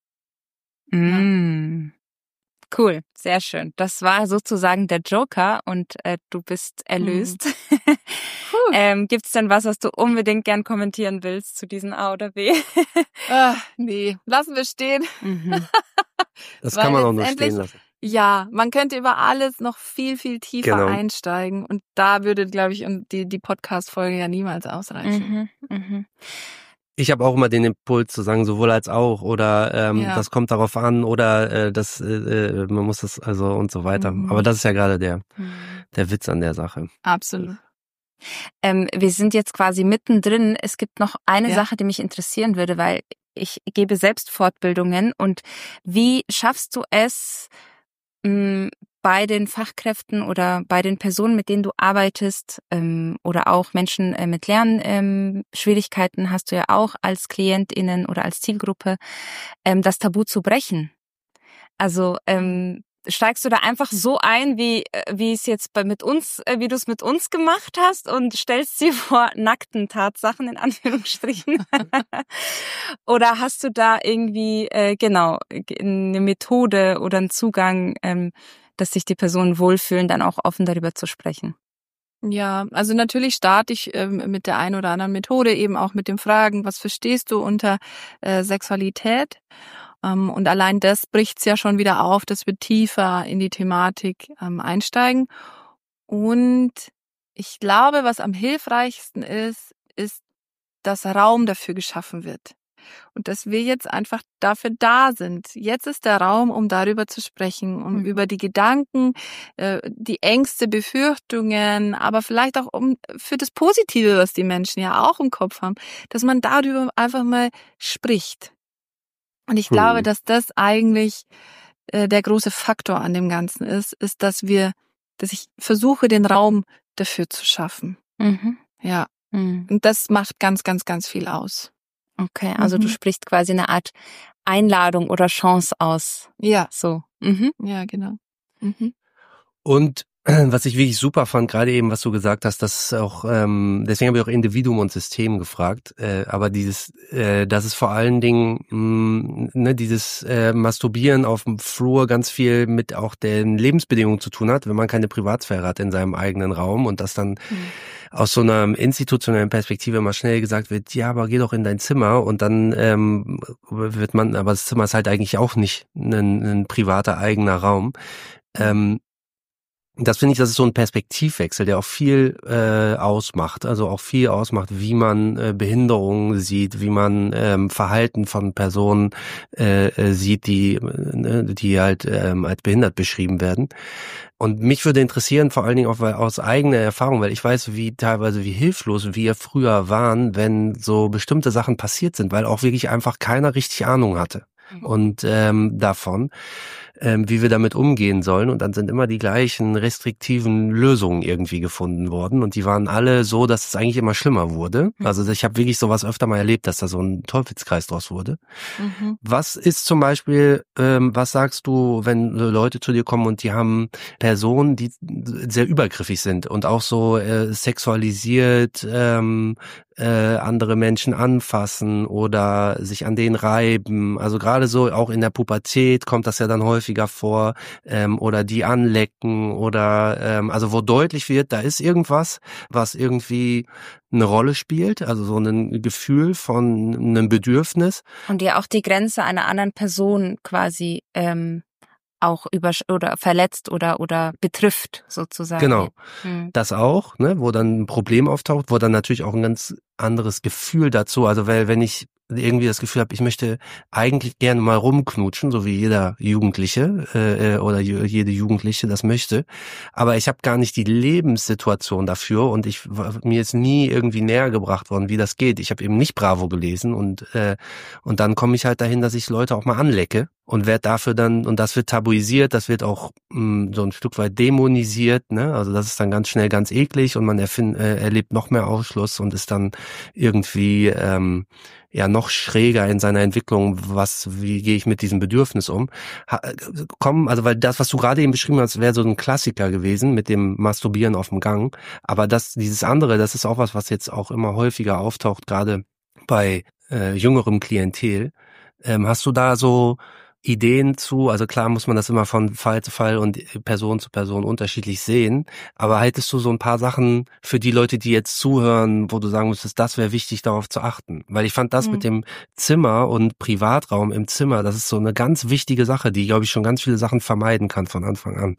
Mm. Cool, sehr schön. Das war sozusagen der Joker und äh, du bist erlöst. Mhm. ähm, Gibt's denn was, was du unbedingt gern kommentieren willst zu diesen A oder B? Ah, nee, lassen wir stehen. Mhm. Das Weil kann man auch nur letztendlich- stehen lassen. Ja, man könnte über alles noch viel, viel tiefer Genau. einsteigen und da würde, glaube ich, und die, die Podcast-Folge ja niemals ausreichen. Mhm. Mhm. Ich habe auch immer den Impuls zu sagen, sowohl als auch oder ähm, Ja. das kommt darauf an oder äh, das äh, äh, man muss das also und so weiter. Mhm. Aber das ist ja gerade der Mhm. der Witz an der Sache. Absolut. Ähm, wir sind jetzt quasi mittendrin. Es gibt noch eine Ja. Sache, die mich interessieren würde, weil ich gebe selbst Fortbildungen. Und wie schaffst du es, mh, bei den Fachkräften oder bei den Personen, mit denen du arbeitest, ähm, oder auch Menschen äh, mit Lernschwierigkeiten ähm, hast du ja auch als KlientInnen oder als Zielgruppe, ähm, das Tabu zu brechen? Also ähm, steigst du da einfach so ein, wie äh, wie es jetzt bei mit uns, äh, wie du es mit uns gemacht hast und stellst sie vor nackten Tatsachen in Anführungsstrichen? Oder hast du da irgendwie äh, genau eine Methode oder einen Zugang, ähm, dass sich die Personen wohlfühlen, dann auch offen darüber zu sprechen? Ja, also natürlich starte ich ähm, mit der einen oder anderen Methode, eben auch mit dem Fragen, was verstehst du unter äh, Sexualität? Ähm, und allein das bricht's ja schon wieder auf, dass wir tiefer in die Thematik ähm, einsteigen. Und ich glaube, was am hilfreichsten ist, ist, dass Raum dafür geschaffen wird. Und dass wir jetzt einfach dafür da sind. Jetzt ist der Raum, um darüber zu sprechen, um Mhm. über die Gedanken, äh, die Ängste, Befürchtungen, aber vielleicht auch um für das Positive, was die Menschen ja auch im Kopf haben, dass man darüber einfach mal spricht. Und ich Hm. glaube, dass das eigentlich äh, der große Faktor an dem Ganzen ist, ist, dass wir, dass ich versuche, den Raum dafür zu schaffen. Mhm. Ja, Mhm. und das macht ganz, ganz, ganz viel aus. Okay, also du Mhm. sprichst quasi eine Art Einladung oder Chance aus. Ja, So. Mhm. ja, genau. Mhm. Und was ich wirklich super fand, gerade eben, was du gesagt hast, dass auch, ähm, deswegen habe ich auch Individuum und System gefragt, äh, aber dieses, äh, dass es vor allen Dingen, mh, ne, dieses äh, Masturbieren auf dem Flur ganz viel mit auch den Lebensbedingungen zu tun hat, wenn man keine Privatsphäre hat in seinem eigenen Raum und das dann Mhm. aus so einer institutionellen Perspektive mal schnell gesagt wird, ja, aber geh doch in dein Zimmer und dann ähm, wird man, aber das Zimmer ist halt eigentlich auch nicht ein, ein privater eigener Raum. Ähm, Das finde ich, das ist so ein Perspektivwechsel, der auch viel äh, ausmacht, also auch viel ausmacht, wie man äh, Behinderungen sieht, wie man ähm, Verhalten von Personen äh, äh, sieht, die äh, die halt ähm, als behindert beschrieben werden. Und mich würde interessieren, vor allen Dingen auch weil, aus eigener Erfahrung, weil ich weiß, wie teilweise wie hilflos wir früher waren, wenn so bestimmte Sachen passiert sind, weil auch wirklich einfach keiner richtig Ahnung hatte und ähm, davon. Ähm, wie wir damit umgehen sollen. Und dann sind immer die gleichen restriktiven Lösungen irgendwie gefunden worden. Und die waren alle so, dass es eigentlich immer schlimmer wurde. Also ich habe wirklich sowas öfter mal erlebt, dass da so ein Teufelskreis draus wurde. Mhm. Was ist zum Beispiel, ähm, was sagst du, wenn Leute zu dir kommen und die haben Personen, die sehr übergriffig sind und auch so äh, sexualisiert, ähm, äh, andere Menschen anfassen oder sich an denen reiben. Also gerade so auch in der Pubertät kommt das ja dann häufiger vor, ähm, oder die anlecken oder ähm, also wo deutlich wird, da ist irgendwas, was irgendwie eine Rolle spielt, also so ein Gefühl von einem Bedürfnis. Und ja auch die Grenze einer anderen Person quasi ähm auch über oder verletzt oder oder betrifft sozusagen. Genau, hm. das auch, ne, wo dann ein Problem auftaucht, wo dann natürlich auch ein ganz anderes Gefühl dazu, also weil wenn ich irgendwie das Gefühl habe, ich möchte eigentlich gerne mal rumknutschen, so wie jeder Jugendliche äh, oder jede Jugendliche das möchte, aber ich habe gar nicht die Lebenssituation dafür und ich mir ist nie irgendwie näher gebracht worden, wie das geht. Ich habe eben nicht Bravo gelesen und äh, und dann komme ich halt dahin, dass ich Leute auch mal anlecke und werde dafür dann, und das wird tabuisiert, das wird auch mh, so ein Stück weit dämonisiert, ne? Also das ist dann ganz schnell ganz eklig und man erfind, äh, erlebt noch mehr Ausschluss und ist dann irgendwie ähm, ja noch schräger in seiner Entwicklung, was, wie gehe ich mit diesem Bedürfnis um? Ha, komm, also weil das, was du gerade eben beschrieben hast, wäre so ein Klassiker gewesen mit dem Masturbieren auf dem Gang, aber das, dieses andere, das ist auch was, was jetzt auch immer häufiger auftaucht, gerade bei äh, jüngerem Klientel. Ähm, hast du da so Ideen zu, also klar muss man das immer von Fall zu Fall und Person zu Person unterschiedlich sehen, aber haltest du so ein paar Sachen für die Leute, die jetzt zuhören, wo du sagen müsstest, das wäre wichtig, darauf zu achten? Weil ich fand das mhm. mit dem Zimmer und Privatraum im Zimmer, das ist so eine ganz wichtige Sache, die, glaube ich, schon ganz viele Sachen vermeiden kann von Anfang an.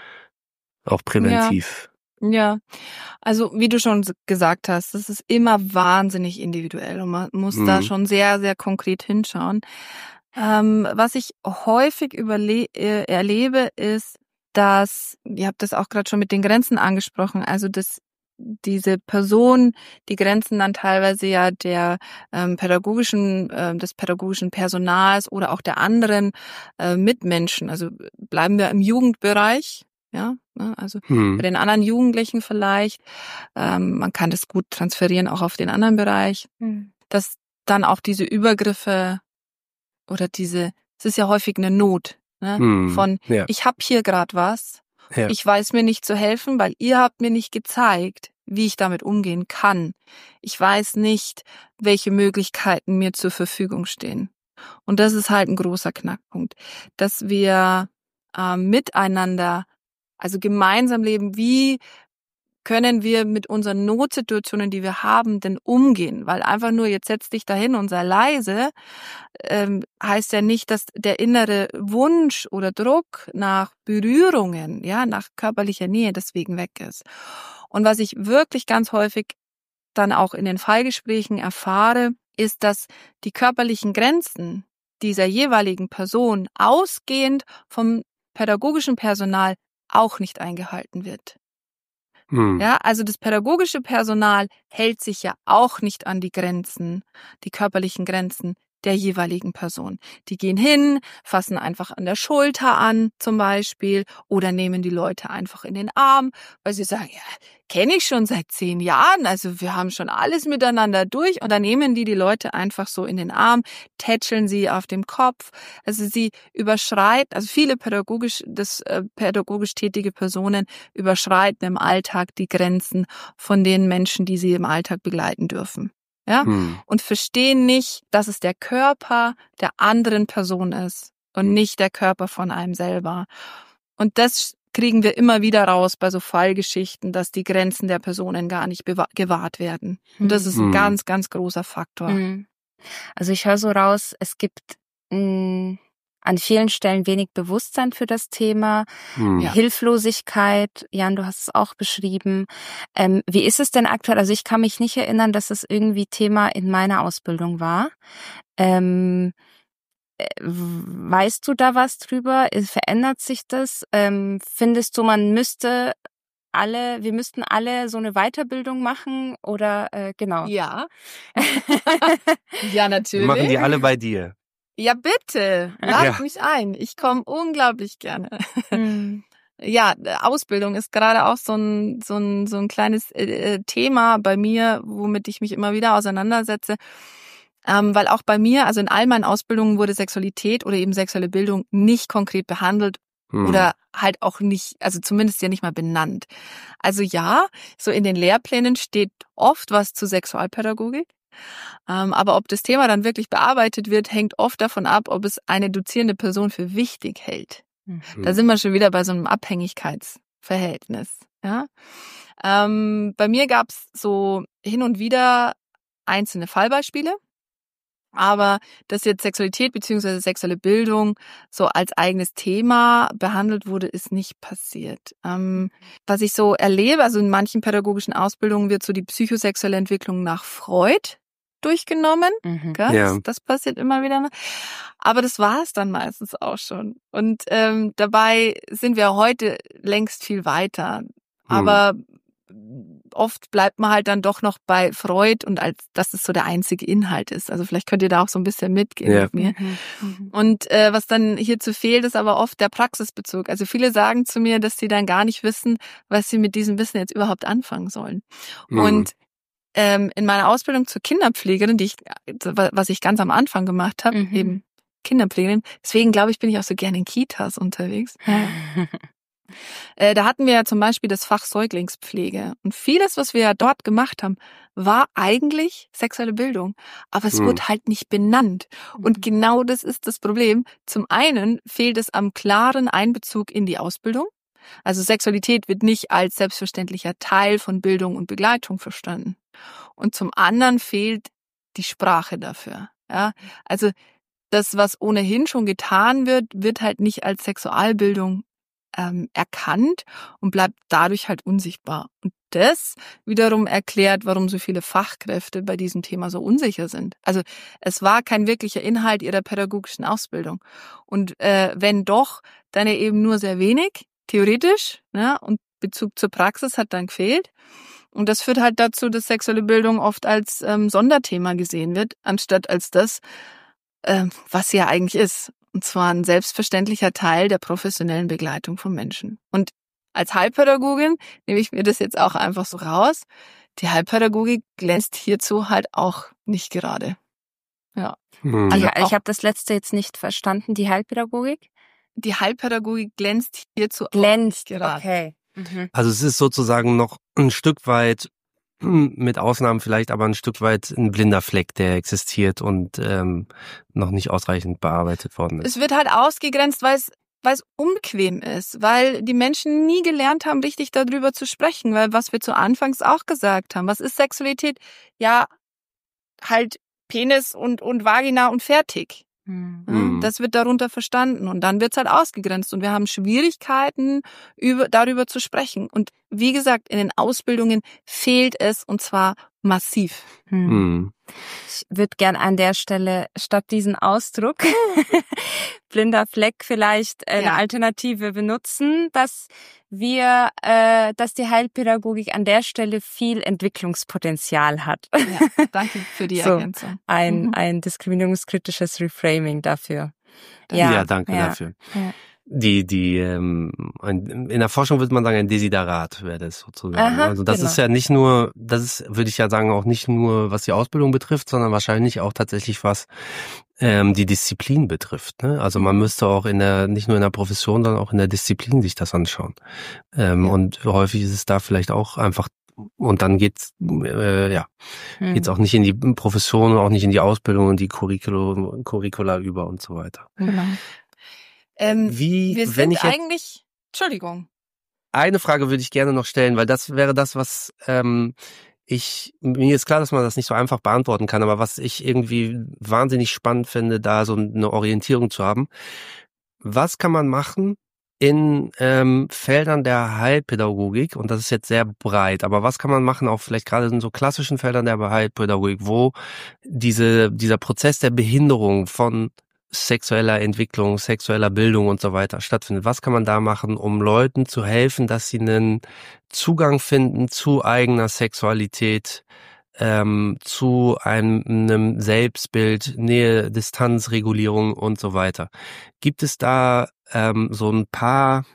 Auch präventiv. Ja, ja. Also wie du schon gesagt hast, das ist immer wahnsinnig individuell und man muss mhm. da schon sehr, sehr konkret hinschauen. Ähm, was ich häufig überle- äh, erlebe, ist, dass, ihr habt das auch gerade schon mit den Grenzen angesprochen, also dass diese Person die Grenzen dann teilweise ja der ähm, pädagogischen, äh, des pädagogischen Personals oder auch der anderen äh, Mitmenschen, also bleiben wir im Jugendbereich, ja, also hm. bei den anderen Jugendlichen vielleicht, ähm, man kann das gut transferieren auch auf den anderen Bereich, hm. dass dann auch diese Übergriffe oder diese, es ist ja häufig eine Not, ne? Hm, von ja. Ich habe hier gerade was, ja. ich weiß mir nicht zu helfen, weil ihr habt mir nicht gezeigt, wie ich damit umgehen kann. Ich weiß nicht, welche Möglichkeiten mir zur Verfügung stehen. Und das ist halt ein großer Knackpunkt, dass wir äh, miteinander, also gemeinsam leben, wie können wir mit unseren Notsituationen, die wir haben, denn umgehen? Weil einfach nur, jetzt setz dich dahin und sei leise, ähm, heißt ja nicht, dass der innere Wunsch oder Druck nach Berührungen, ja, nach körperlicher Nähe deswegen weg ist. Und was ich wirklich ganz häufig dann auch in den Fallgesprächen erfahre, ist, dass die körperlichen Grenzen dieser jeweiligen Person ausgehend vom pädagogischen Personal auch nicht eingehalten wird. Ja, also das pädagogische Personal hält sich ja auch nicht an die Grenzen, die körperlichen Grenzen der jeweiligen Person. Die gehen hin, fassen einfach an der Schulter an zum Beispiel oder nehmen die Leute einfach in den Arm, weil sie sagen, ja, kenne ich schon seit zehn Jahren, also wir haben schon alles miteinander durch und dann nehmen die die Leute einfach so in den Arm, tätscheln sie auf dem Kopf, also sie überschreiten, also viele pädagogisch, das, äh, pädagogisch tätige Personen überschreiten im Alltag die Grenzen von den Menschen, die sie im Alltag begleiten dürfen. Ja, hm. und verstehen nicht, dass es der Körper der anderen Person ist und nicht der Körper von einem selber. Und das kriegen wir immer wieder raus bei so Fallgeschichten, dass die Grenzen der Personen gar nicht bewahr- gewahrt werden. Und das ist ein hm. ganz, ganz großer Faktor. Also ich höre so raus, es gibt mh, an vielen Stellen wenig Bewusstsein für das Thema, Hm. ja. Hilflosigkeit. Jan, du hast es auch beschrieben. Ähm, wie ist es denn aktuell? Also ich kann mich nicht erinnern, dass es irgendwie Thema in meiner Ausbildung war. Ähm, äh, weißt du da was drüber? Verändert sich das? Ähm, findest du, man müsste alle, wir müssten alle so eine Weiterbildung machen oder äh, genau? Ja. Ja, natürlich. Wir machen die alle bei dir. Ja, bitte. Lad Ja. mich ein. Ich komme unglaublich gerne. Hm. Ja, Ausbildung ist gerade auch so ein so ein so ein kleines äh, Thema bei mir, womit ich mich immer wieder auseinandersetze. Ähm, weil auch bei mir, also in all meinen Ausbildungen wurde Sexualität oder eben sexuelle Bildung nicht konkret behandelt. Hm. Oder halt auch nicht, also zumindest ja nicht mal benannt. Also ja, so in den Lehrplänen steht oft was zu Sexualpädagogik. Ähm, aber ob das Thema dann wirklich bearbeitet wird, hängt oft davon ab, ob es eine dozierende Person für wichtig hält. Hm. Da sind wir schon wieder bei so einem Abhängigkeitsverhältnis. Ja? Ähm, bei mir gab's so hin und wieder einzelne Fallbeispiele. Aber dass jetzt Sexualität bzw. sexuelle Bildung so als eigenes Thema behandelt wurde, ist nicht passiert. Ähm, was ich so erlebe, also in manchen pädagogischen Ausbildungen wird so die psychosexuelle Entwicklung nach Freud durchgenommen. Mhm. Gell? Ja. Das, das passiert immer wieder. Aber das war es dann meistens auch schon. Und ähm, dabei sind wir heute längst viel weiter. Aber oft bleibt man halt dann doch noch bei Freud und als dass es so der einzige Inhalt ist. Also vielleicht könnt ihr da auch so ein bisschen mitgehen Ja. mit mir. Mhm. Mhm. Und äh, was dann hierzu fehlt, ist aber oft der Praxisbezug. Also viele sagen zu mir, dass sie dann gar nicht wissen, was sie mit diesem Wissen jetzt überhaupt anfangen sollen. Hm. Und ähm, in meiner Ausbildung zur Kinderpflegerin, die ich, was ich ganz am Anfang gemacht habe, Mhm. eben Kinderpflegerin, deswegen glaube ich, bin ich auch so gerne in Kitas unterwegs. Äh, da hatten wir ja zum Beispiel das Fach Säuglingspflege. Und vieles, was wir ja dort gemacht haben, war eigentlich sexuelle Bildung. Aber es Hm. wurde halt nicht benannt. Und genau das ist das Problem. Zum einen fehlt es am klaren Einbezug in die Ausbildung. Also Sexualität wird nicht als selbstverständlicher Teil von Bildung und Begleitung verstanden. Und zum anderen fehlt die Sprache dafür. Ja, also das, was ohnehin schon getan wird, wird halt nicht als Sexualbildung ähm, erkannt und bleibt dadurch halt unsichtbar. Und das wiederum erklärt, warum so viele Fachkräfte bei diesem Thema so unsicher sind. Also es war kein wirklicher Inhalt ihrer pädagogischen Ausbildung. Und äh, wenn doch, dann eben nur sehr wenig, theoretisch, ne? Und Bezug zur Praxis hat dann gefehlt. Und das führt halt dazu, dass sexuelle Bildung oft als ähm, Sonderthema gesehen wird, anstatt als das, äh, was sie ja eigentlich ist. Und zwar ein selbstverständlicher Teil der professionellen Begleitung von Menschen. Und als Heilpädagogin nehme ich mir das jetzt auch einfach so raus. Die Heilpädagogik glänzt hierzu halt auch nicht gerade. Ja. Hm. Also Ja, ich auch- habe das letzte jetzt nicht verstanden, die Heilpädagogik. Die Heilpädagogik glänzt hierzu auch Glänzt, nicht gerade. okay. Mhm. Also es ist sozusagen noch ein Stück weit, mit Ausnahmen vielleicht, aber ein Stück weit ein blinder Fleck, der existiert und ähm, noch nicht ausreichend bearbeitet worden ist. Es wird halt ausgegrenzt, weil es weil es unbequem ist, weil die Menschen nie gelernt haben, richtig darüber zu sprechen, weil was wir zu Anfangs auch gesagt haben, was ist Sexualität? Ja, halt Penis und und Vagina und fertig. Mhm. Ja, Mhm. das wird darunter verstanden und dann wird's halt ausgegrenzt und wir haben Schwierigkeiten, über, darüber zu sprechen. Und wie gesagt, in den Ausbildungen fehlt es und zwar massiv. Mhm. Hm. Ich würde gern an der Stelle statt diesen Ausdruck blinder Fleck vielleicht eine Ja. Alternative benutzen, dass wir, äh, dass die Heilpädagogik an der Stelle viel Entwicklungspotenzial hat. Ja, danke für die So. Ergänzung. Ein, Mhm. ein diskriminierungskritisches Reframing dafür. Ja, danke ja. dafür. Ja. Die, die, ähm, ein, in der Forschung würde man sagen, ein Desiderat wäre das sozusagen. Aha, also das genau. ist ja nicht nur, das ist, würde ich ja sagen, auch nicht nur, was die Ausbildung betrifft, sondern wahrscheinlich auch tatsächlich was ähm, die Disziplin betrifft. Ne? Also man müsste auch in der, nicht nur in der Profession, sondern auch in der Disziplin sich das anschauen. Ähm, Ja. Und häufig ist es da vielleicht auch einfach, und dann geht's, äh, ja, Hm. geht's auch nicht in die Profession und auch nicht in die Ausbildung und die Curricula, Curricula über und so weiter. Genau. Ähm, Wie, wir wenn sind ich jetzt, eigentlich, Entschuldigung. eine Frage würde ich gerne noch stellen, weil das wäre das, was ähm, ich, mir ist klar, dass man das nicht so einfach beantworten kann, aber was ich irgendwie wahnsinnig spannend finde, da so eine Orientierung zu haben. Was kann man machen in ähm, Feldern der Heilpädagogik? Und das ist jetzt sehr breit, aber was kann man machen, auch vielleicht gerade in so klassischen Feldern der Heilpädagogik, wo diese dieser Prozess der Behinderung von sexueller Entwicklung, sexueller Bildung und so weiter stattfindet. Was kann man da machen, um Leuten zu helfen, dass sie einen Zugang finden zu eigener Sexualität, ähm, zu einem, einem Selbstbild, Nähe, Distanzregulierung und so weiter? Gibt es da ähm, so ein paar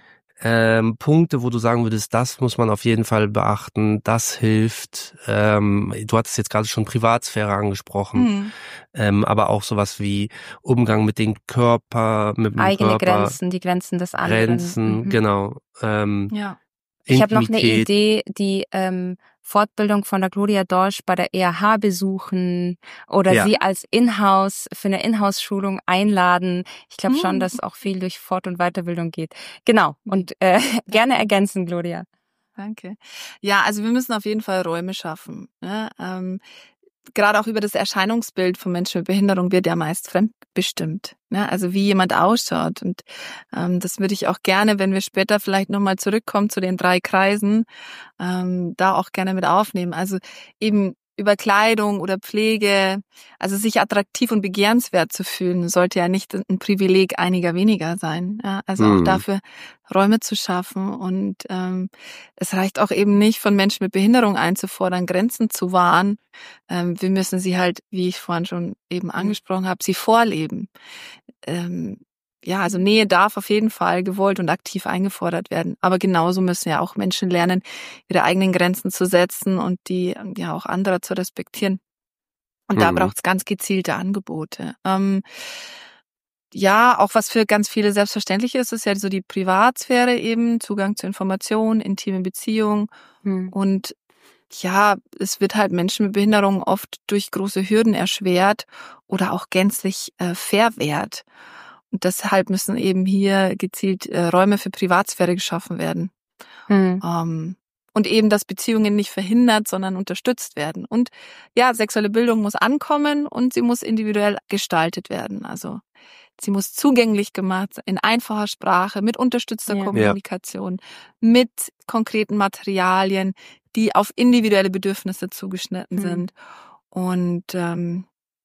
ähm, Punkte, wo du sagen würdest, das muss man auf jeden Fall beachten, das hilft? Ähm, du hattest jetzt gerade schon Privatsphäre angesprochen, Mhm. ähm, aber auch sowas wie Umgang mit dem Körper, mit dem Eigene Körper, Grenzen, die Grenzen des anderen. Grenzen, Mhm. genau. Ähm, Ja. Ich habe noch eine Intimität. Idee, die ähm, Fortbildung von der Gloria Dorsch bei der E A H besuchen oder Ja. sie als Inhouse für eine Inhouse-Schulung einladen. Ich glaube schon, Hm. dass auch viel durch Fort- und Weiterbildung geht. Genau. Und äh, gerne ergänzen, Gloria. Danke. Ja, also wir müssen auf jeden Fall Räume schaffen. Ne? Ähm, gerade auch über das Erscheinungsbild von Menschen mit Behinderung wird ja meist fremdbestimmt. Ne? Also wie jemand ausschaut. Und ähm, das würde ich auch gerne, wenn wir später vielleicht nochmal zurückkommen zu den drei Kreisen, ähm, da auch gerne mit aufnehmen. Also eben über Kleidung oder Pflege, also sich attraktiv und begehrenswert zu fühlen, sollte ja nicht ein Privileg einiger weniger sein. Ja? Also auch Mhm. dafür Räume zu schaffen. Und ähm, es reicht auch eben nicht, von Menschen mit Behinderung einzufordern, Grenzen zu wahren. Ähm, wir müssen sie halt, wie ich vorhin schon eben angesprochen habe, sie vorleben. Ähm, ja, also Nähe darf auf jeden Fall gewollt und aktiv eingefordert werden. Aber genauso müssen ja auch Menschen lernen, ihre eigenen Grenzen zu setzen und die ja auch anderer zu respektieren. Und da Mhm. braucht es ganz gezielte Angebote. Ähm, ja, auch was für ganz viele selbstverständlich ist, ist ja so die Privatsphäre eben, Zugang zu Informationen, intime Beziehungen. Hm. Und ja, es wird halt Menschen mit Behinderung oft durch große Hürden erschwert oder auch gänzlich äh, verwehrt. Und deshalb müssen eben hier gezielt äh, Räume für Privatsphäre geschaffen werden. Hm. Ähm, und eben, dass Beziehungen nicht verhindert, sondern unterstützt werden. Und ja, sexuelle Bildung muss ankommen und sie muss individuell gestaltet werden. Also sie muss zugänglich gemacht sein, in einfacher Sprache, mit unterstützter Ja. Kommunikation, mit konkreten Materialien, die auf individuelle Bedürfnisse zugeschnitten Hm. sind. Und ähm,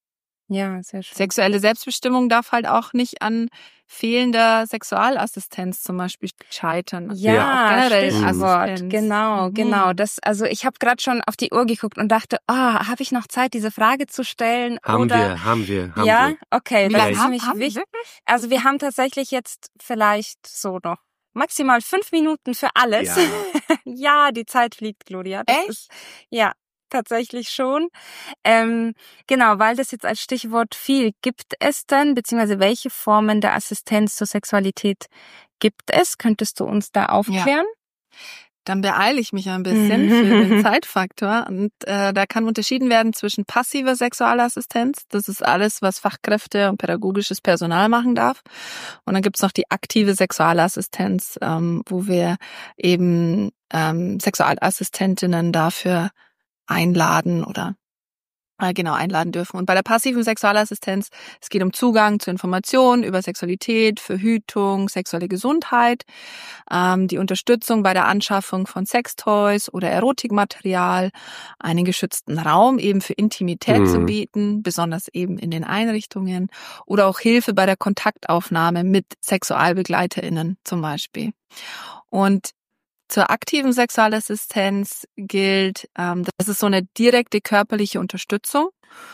Ja, sehr schön. sexuelle Selbstbestimmung darf halt auch nicht an fehlender Sexualassistenz zum Beispiel scheitern. Ja, Oder auch generell Stichwort. Assistenz. Genau, Mhm. genau. Das, also ich habe gerade schon auf die Uhr geguckt und dachte, ah, habe ich noch Zeit, diese Frage zu stellen? Haben oder wir, haben wir, haben ja, wir. okay, Wie das lange ist haben- nämlich haben wir wichtig. wirklich? Also wir haben tatsächlich jetzt vielleicht so noch maximal fünf Minuten für alles. Ja. Ja, die Zeit fliegt, Gloria. Das Echt? ist, ja, tatsächlich schon. Ähm, genau, weil das jetzt als Stichwort fiel, gibt es denn, beziehungsweise welche Formen der Assistenz zur Sexualität gibt es? Könntest du uns da aufklären? Dann beeile ich mich ein bisschen für den Zeitfaktor. Und äh, da kann unterschieden werden zwischen passiver Sexualassistenz. Das ist alles, was Fachkräfte und pädagogisches Personal machen darf. Und dann gibt's noch die aktive Sexualassistenz, ähm, wo wir eben ähm, Sexualassistentinnen dafür einladen oder äh, genau einladen dürfen. Und bei der passiven Sexualassistenz, es geht um Zugang zu Informationen über Sexualität, Verhütung, sexuelle Gesundheit, ähm, die Unterstützung bei der Anschaffung von Sextoys oder Erotikmaterial, einen geschützten Raum eben für Intimität Mhm. zu bieten, besonders eben in den Einrichtungen, oder auch Hilfe bei der Kontaktaufnahme mit SexualbegleiterInnen zum Beispiel. Und zur aktiven Sexualassistenz gilt, ähm, das ist so eine direkte körperliche Unterstützung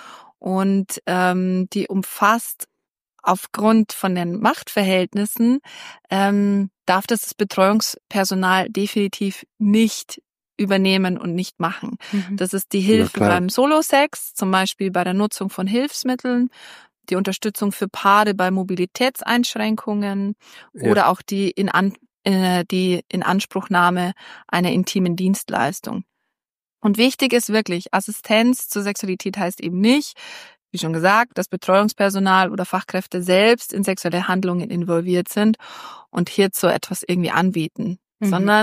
und ähm, die umfasst aufgrund von den Machtverhältnissen, ähm, darf das Betreuungspersonal definitiv nicht übernehmen und nicht machen. Mhm. Das ist die Hilfe klar. beim Solo-Sex, zum Beispiel bei der Nutzung von Hilfsmitteln, die Unterstützung für Paare bei Mobilitätseinschränkungen Ja. oder auch die in an äh, die Inanspruchnahme einer intimen Dienstleistung. Und wichtig ist wirklich, Assistenz zur Sexualität heißt eben nicht, wie schon gesagt, dass Betreuungspersonal oder Fachkräfte selbst in sexuelle Handlungen involviert sind und hierzu etwas irgendwie anbieten, Mhm. sondern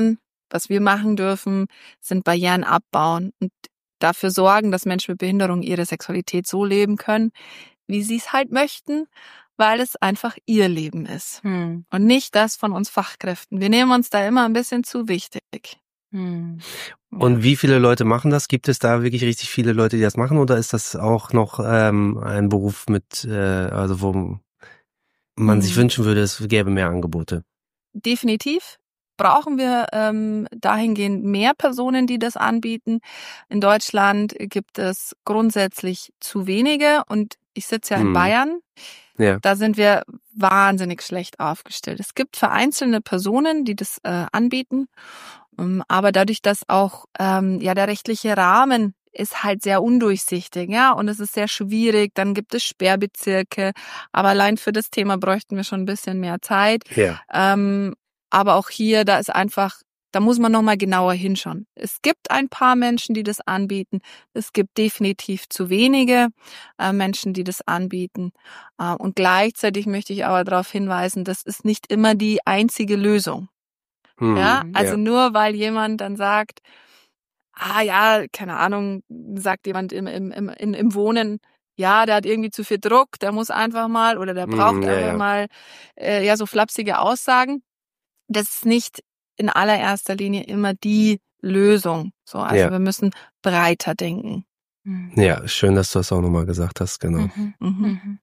was wir machen dürfen, sind Barrieren abbauen und dafür sorgen, dass Menschen mit Behinderung ihre Sexualität so leben können, wie sie es halt möchten, weil es einfach ihr Leben ist. Hm. Und nicht das von uns Fachkräften. Wir nehmen uns da immer ein bisschen zu wichtig. Hm. Und wie viele Leute machen das? Gibt es da wirklich richtig viele Leute, die das machen, oder ist das auch noch ähm, ein Beruf mit, äh, also wo man hm. sich wünschen würde, es gäbe mehr Angebote? Definitiv brauchen wir ähm, dahingehend mehr Personen, die das anbieten. In Deutschland gibt es grundsätzlich zu wenige und ich sitze ja in hm. Bayern. Ja. Da sind wir wahnsinnig schlecht aufgestellt. Es gibt vereinzelte Personen, die das äh, anbieten, um, aber dadurch, dass auch ähm, ja der rechtliche Rahmen ist halt sehr undurchsichtig, ja, und es ist sehr schwierig. Dann gibt es Sperrbezirke, aber allein für das Thema bräuchten wir schon ein bisschen mehr Zeit. Ja. Ähm, aber auch hier, da ist einfach, da muss man nochmal genauer hinschauen. Es gibt ein paar Menschen, die das anbieten. Es gibt definitiv zu wenige äh, Menschen, die das anbieten. Äh, und gleichzeitig möchte ich aber darauf hinweisen, das ist nicht immer die einzige Lösung. Hm, ja, also ja. Nur weil jemand dann sagt, ah ja, keine Ahnung, sagt jemand im, im, im, im Wohnen, ja, der hat irgendwie zu viel Druck, der muss einfach mal oder der braucht hm, ja, einfach ja. mal äh, ja so flapsige Aussagen. Das ist nicht in allererster Linie immer die Lösung. So, also ja. wir müssen breiter denken. Ja, schön, dass du das auch nochmal gesagt hast, genau. Mhm. Mhm.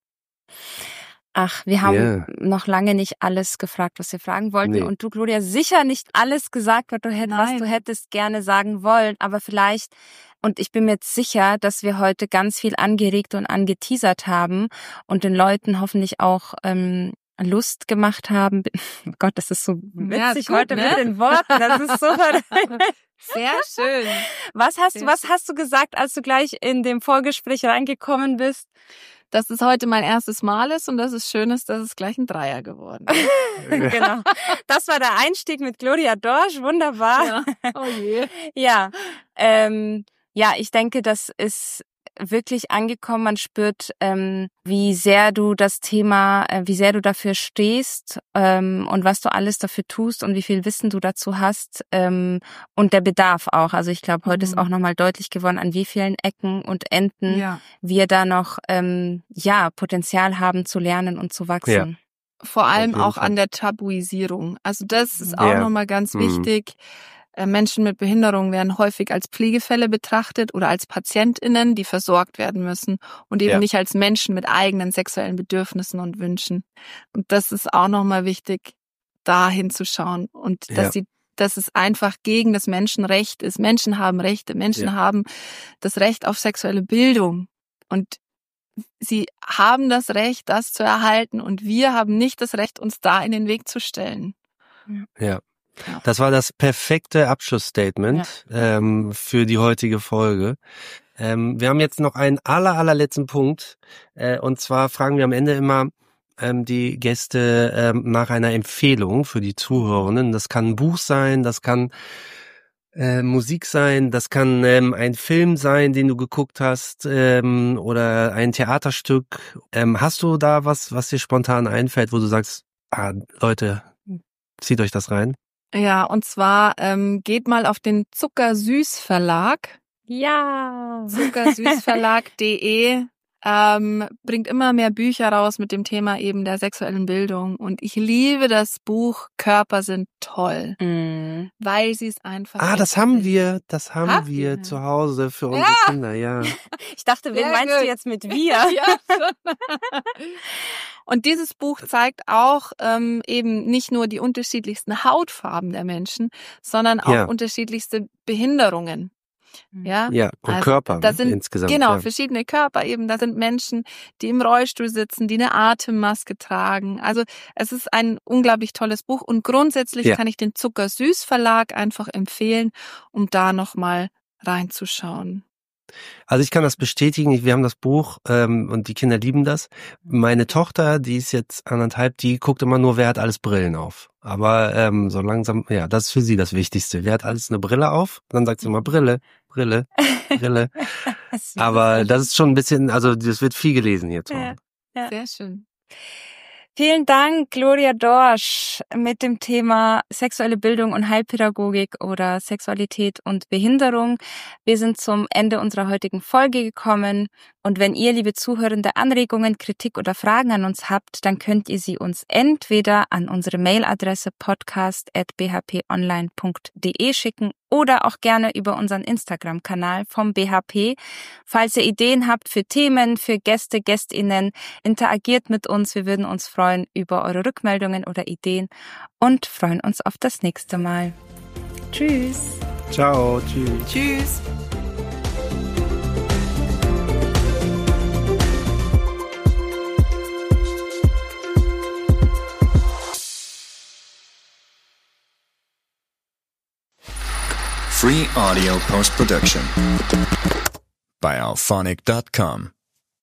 Ach, wir haben yeah. noch lange nicht alles gefragt, was wir fragen wollten. Nee. Und du, Gloria, sicher nicht alles gesagt, was du, hätt, was du hättest gerne sagen wollen. Aber vielleicht, und ich bin mir jetzt sicher, dass wir heute ganz viel angeregt und angeteasert haben und den Leuten hoffentlich auch ähm, Lust gemacht haben. Oh Gott, das ist so witzig ja, heute gut, ne? Mit den Worten. Das ist so sehr schön. Was hast du, was hast du gesagt, als du gleich in dem Vorgespräch reingekommen bist? Dass es heute mein erstes Mal ist und dass es schön ist, dass es gleich ein Dreier geworden ist. Genau. Das war der Einstieg mit Gloria Dorsch. Wunderbar. Ja. Oh je. Ja. Ähm, ja, ich denke, das ist wirklich angekommen. Man spürt, ähm, wie sehr du das Thema, äh, wie sehr du dafür stehst ähm, und was du alles dafür tust und wie viel Wissen du dazu hast ähm, und der Bedarf auch. Also ich glaube, heute mhm. ist auch nochmal deutlich geworden, an wie vielen Ecken und Enden ja. wir da noch ähm, ja Potenzial haben zu lernen und zu wachsen. Ja. Vor allem auch Fall. An der Tabuisierung. Also das ist auch ja. nochmal ganz mhm. wichtig. Menschen mit Behinderung werden häufig als Pflegefälle betrachtet oder als PatientInnen, die versorgt werden müssen und eben ja. nicht als Menschen mit eigenen sexuellen Bedürfnissen und Wünschen. Und das ist auch nochmal wichtig, da hinzuschauen und dass ja. sie, dass es einfach gegen das Menschenrecht ist. Menschen haben Rechte, Menschen ja. haben das Recht auf sexuelle Bildung und sie haben das Recht, das zu erhalten und wir haben nicht das Recht, uns da in den Weg zu stellen. Ja. Das war das perfekte Abschlussstatement ja. ähm, für die heutige Folge. Ähm, wir haben jetzt noch einen aller, allerletzten Punkt. Äh, und zwar fragen wir am Ende immer ähm, die Gäste ähm, nach einer Empfehlung für die Zuhörerinnen. Das kann ein Buch sein, das kann äh, Musik sein, das kann ähm, ein Film sein, den du geguckt hast ähm, oder ein Theaterstück. Ähm, hast du da was, was dir spontan einfällt, wo du sagst, ah, Leute, zieht euch das rein? Ja, und zwar ähm, geht mal auf den Zuckersüß Verlag. Ja. Zuckersüßverlag punkt de ähm, bringt immer mehr Bücher raus mit dem Thema eben der sexuellen Bildung. Und ich liebe das Buch Körper sind toll, mm. weil sie es einfach... Ah, das haben sind. wir, das haben Habt wir ihr? Zu Hause für unsere ja. Kinder, ja. Ich dachte, wen Sehr meinst gut. du jetzt mit wir? Ja, und dieses Buch zeigt auch ähm, eben nicht nur die unterschiedlichsten Hautfarben der Menschen, sondern auch ja. unterschiedlichste Behinderungen. Ja, ja und also, Körper das sind, insgesamt. Genau, ja. verschiedene Körper eben. Da sind Menschen, die im Rollstuhl sitzen, die eine Atemmaske tragen. Also es ist ein unglaublich tolles Buch und grundsätzlich ja. kann ich den Zuckersüß Verlag einfach empfehlen, um da nochmal reinzuschauen. Also ich kann das bestätigen, wir haben das Buch ähm, und die Kinder lieben das. Meine Tochter, die ist jetzt anderthalb, die guckt immer nur, wer hat alles Brillen auf. Aber ähm, so langsam, ja, das ist für sie das Wichtigste. Wer hat alles eine Brille auf? Dann sagt sie immer Brille, Brille, Brille. Aber das ist schon ein bisschen, also das wird viel gelesen hier zu Hause. Ja, ja. Sehr schön. Vielen Dank, Gloria Dorsch, mit dem Thema sexuelle Bildung und Heilpädagogik oder Sexualität und Behinderung. Wir sind zum Ende unserer heutigen Folge gekommen. Und wenn ihr, liebe Zuhörende, Anregungen, Kritik oder Fragen an uns habt, dann könnt ihr sie uns entweder an unsere Mailadresse podcast at b h p online punkt d e schicken oder auch gerne über unseren Instagram-Kanal vom B H P. Falls ihr Ideen habt für Themen, für Gäste, GästInnen, interagiert mit uns. Wir würden uns freuen über eure Rückmeldungen oder Ideen und freuen uns auf das nächste Mal. Tschüss. Ciao, tschüss. Tschüss. Free audio post-production by alphonic dot com.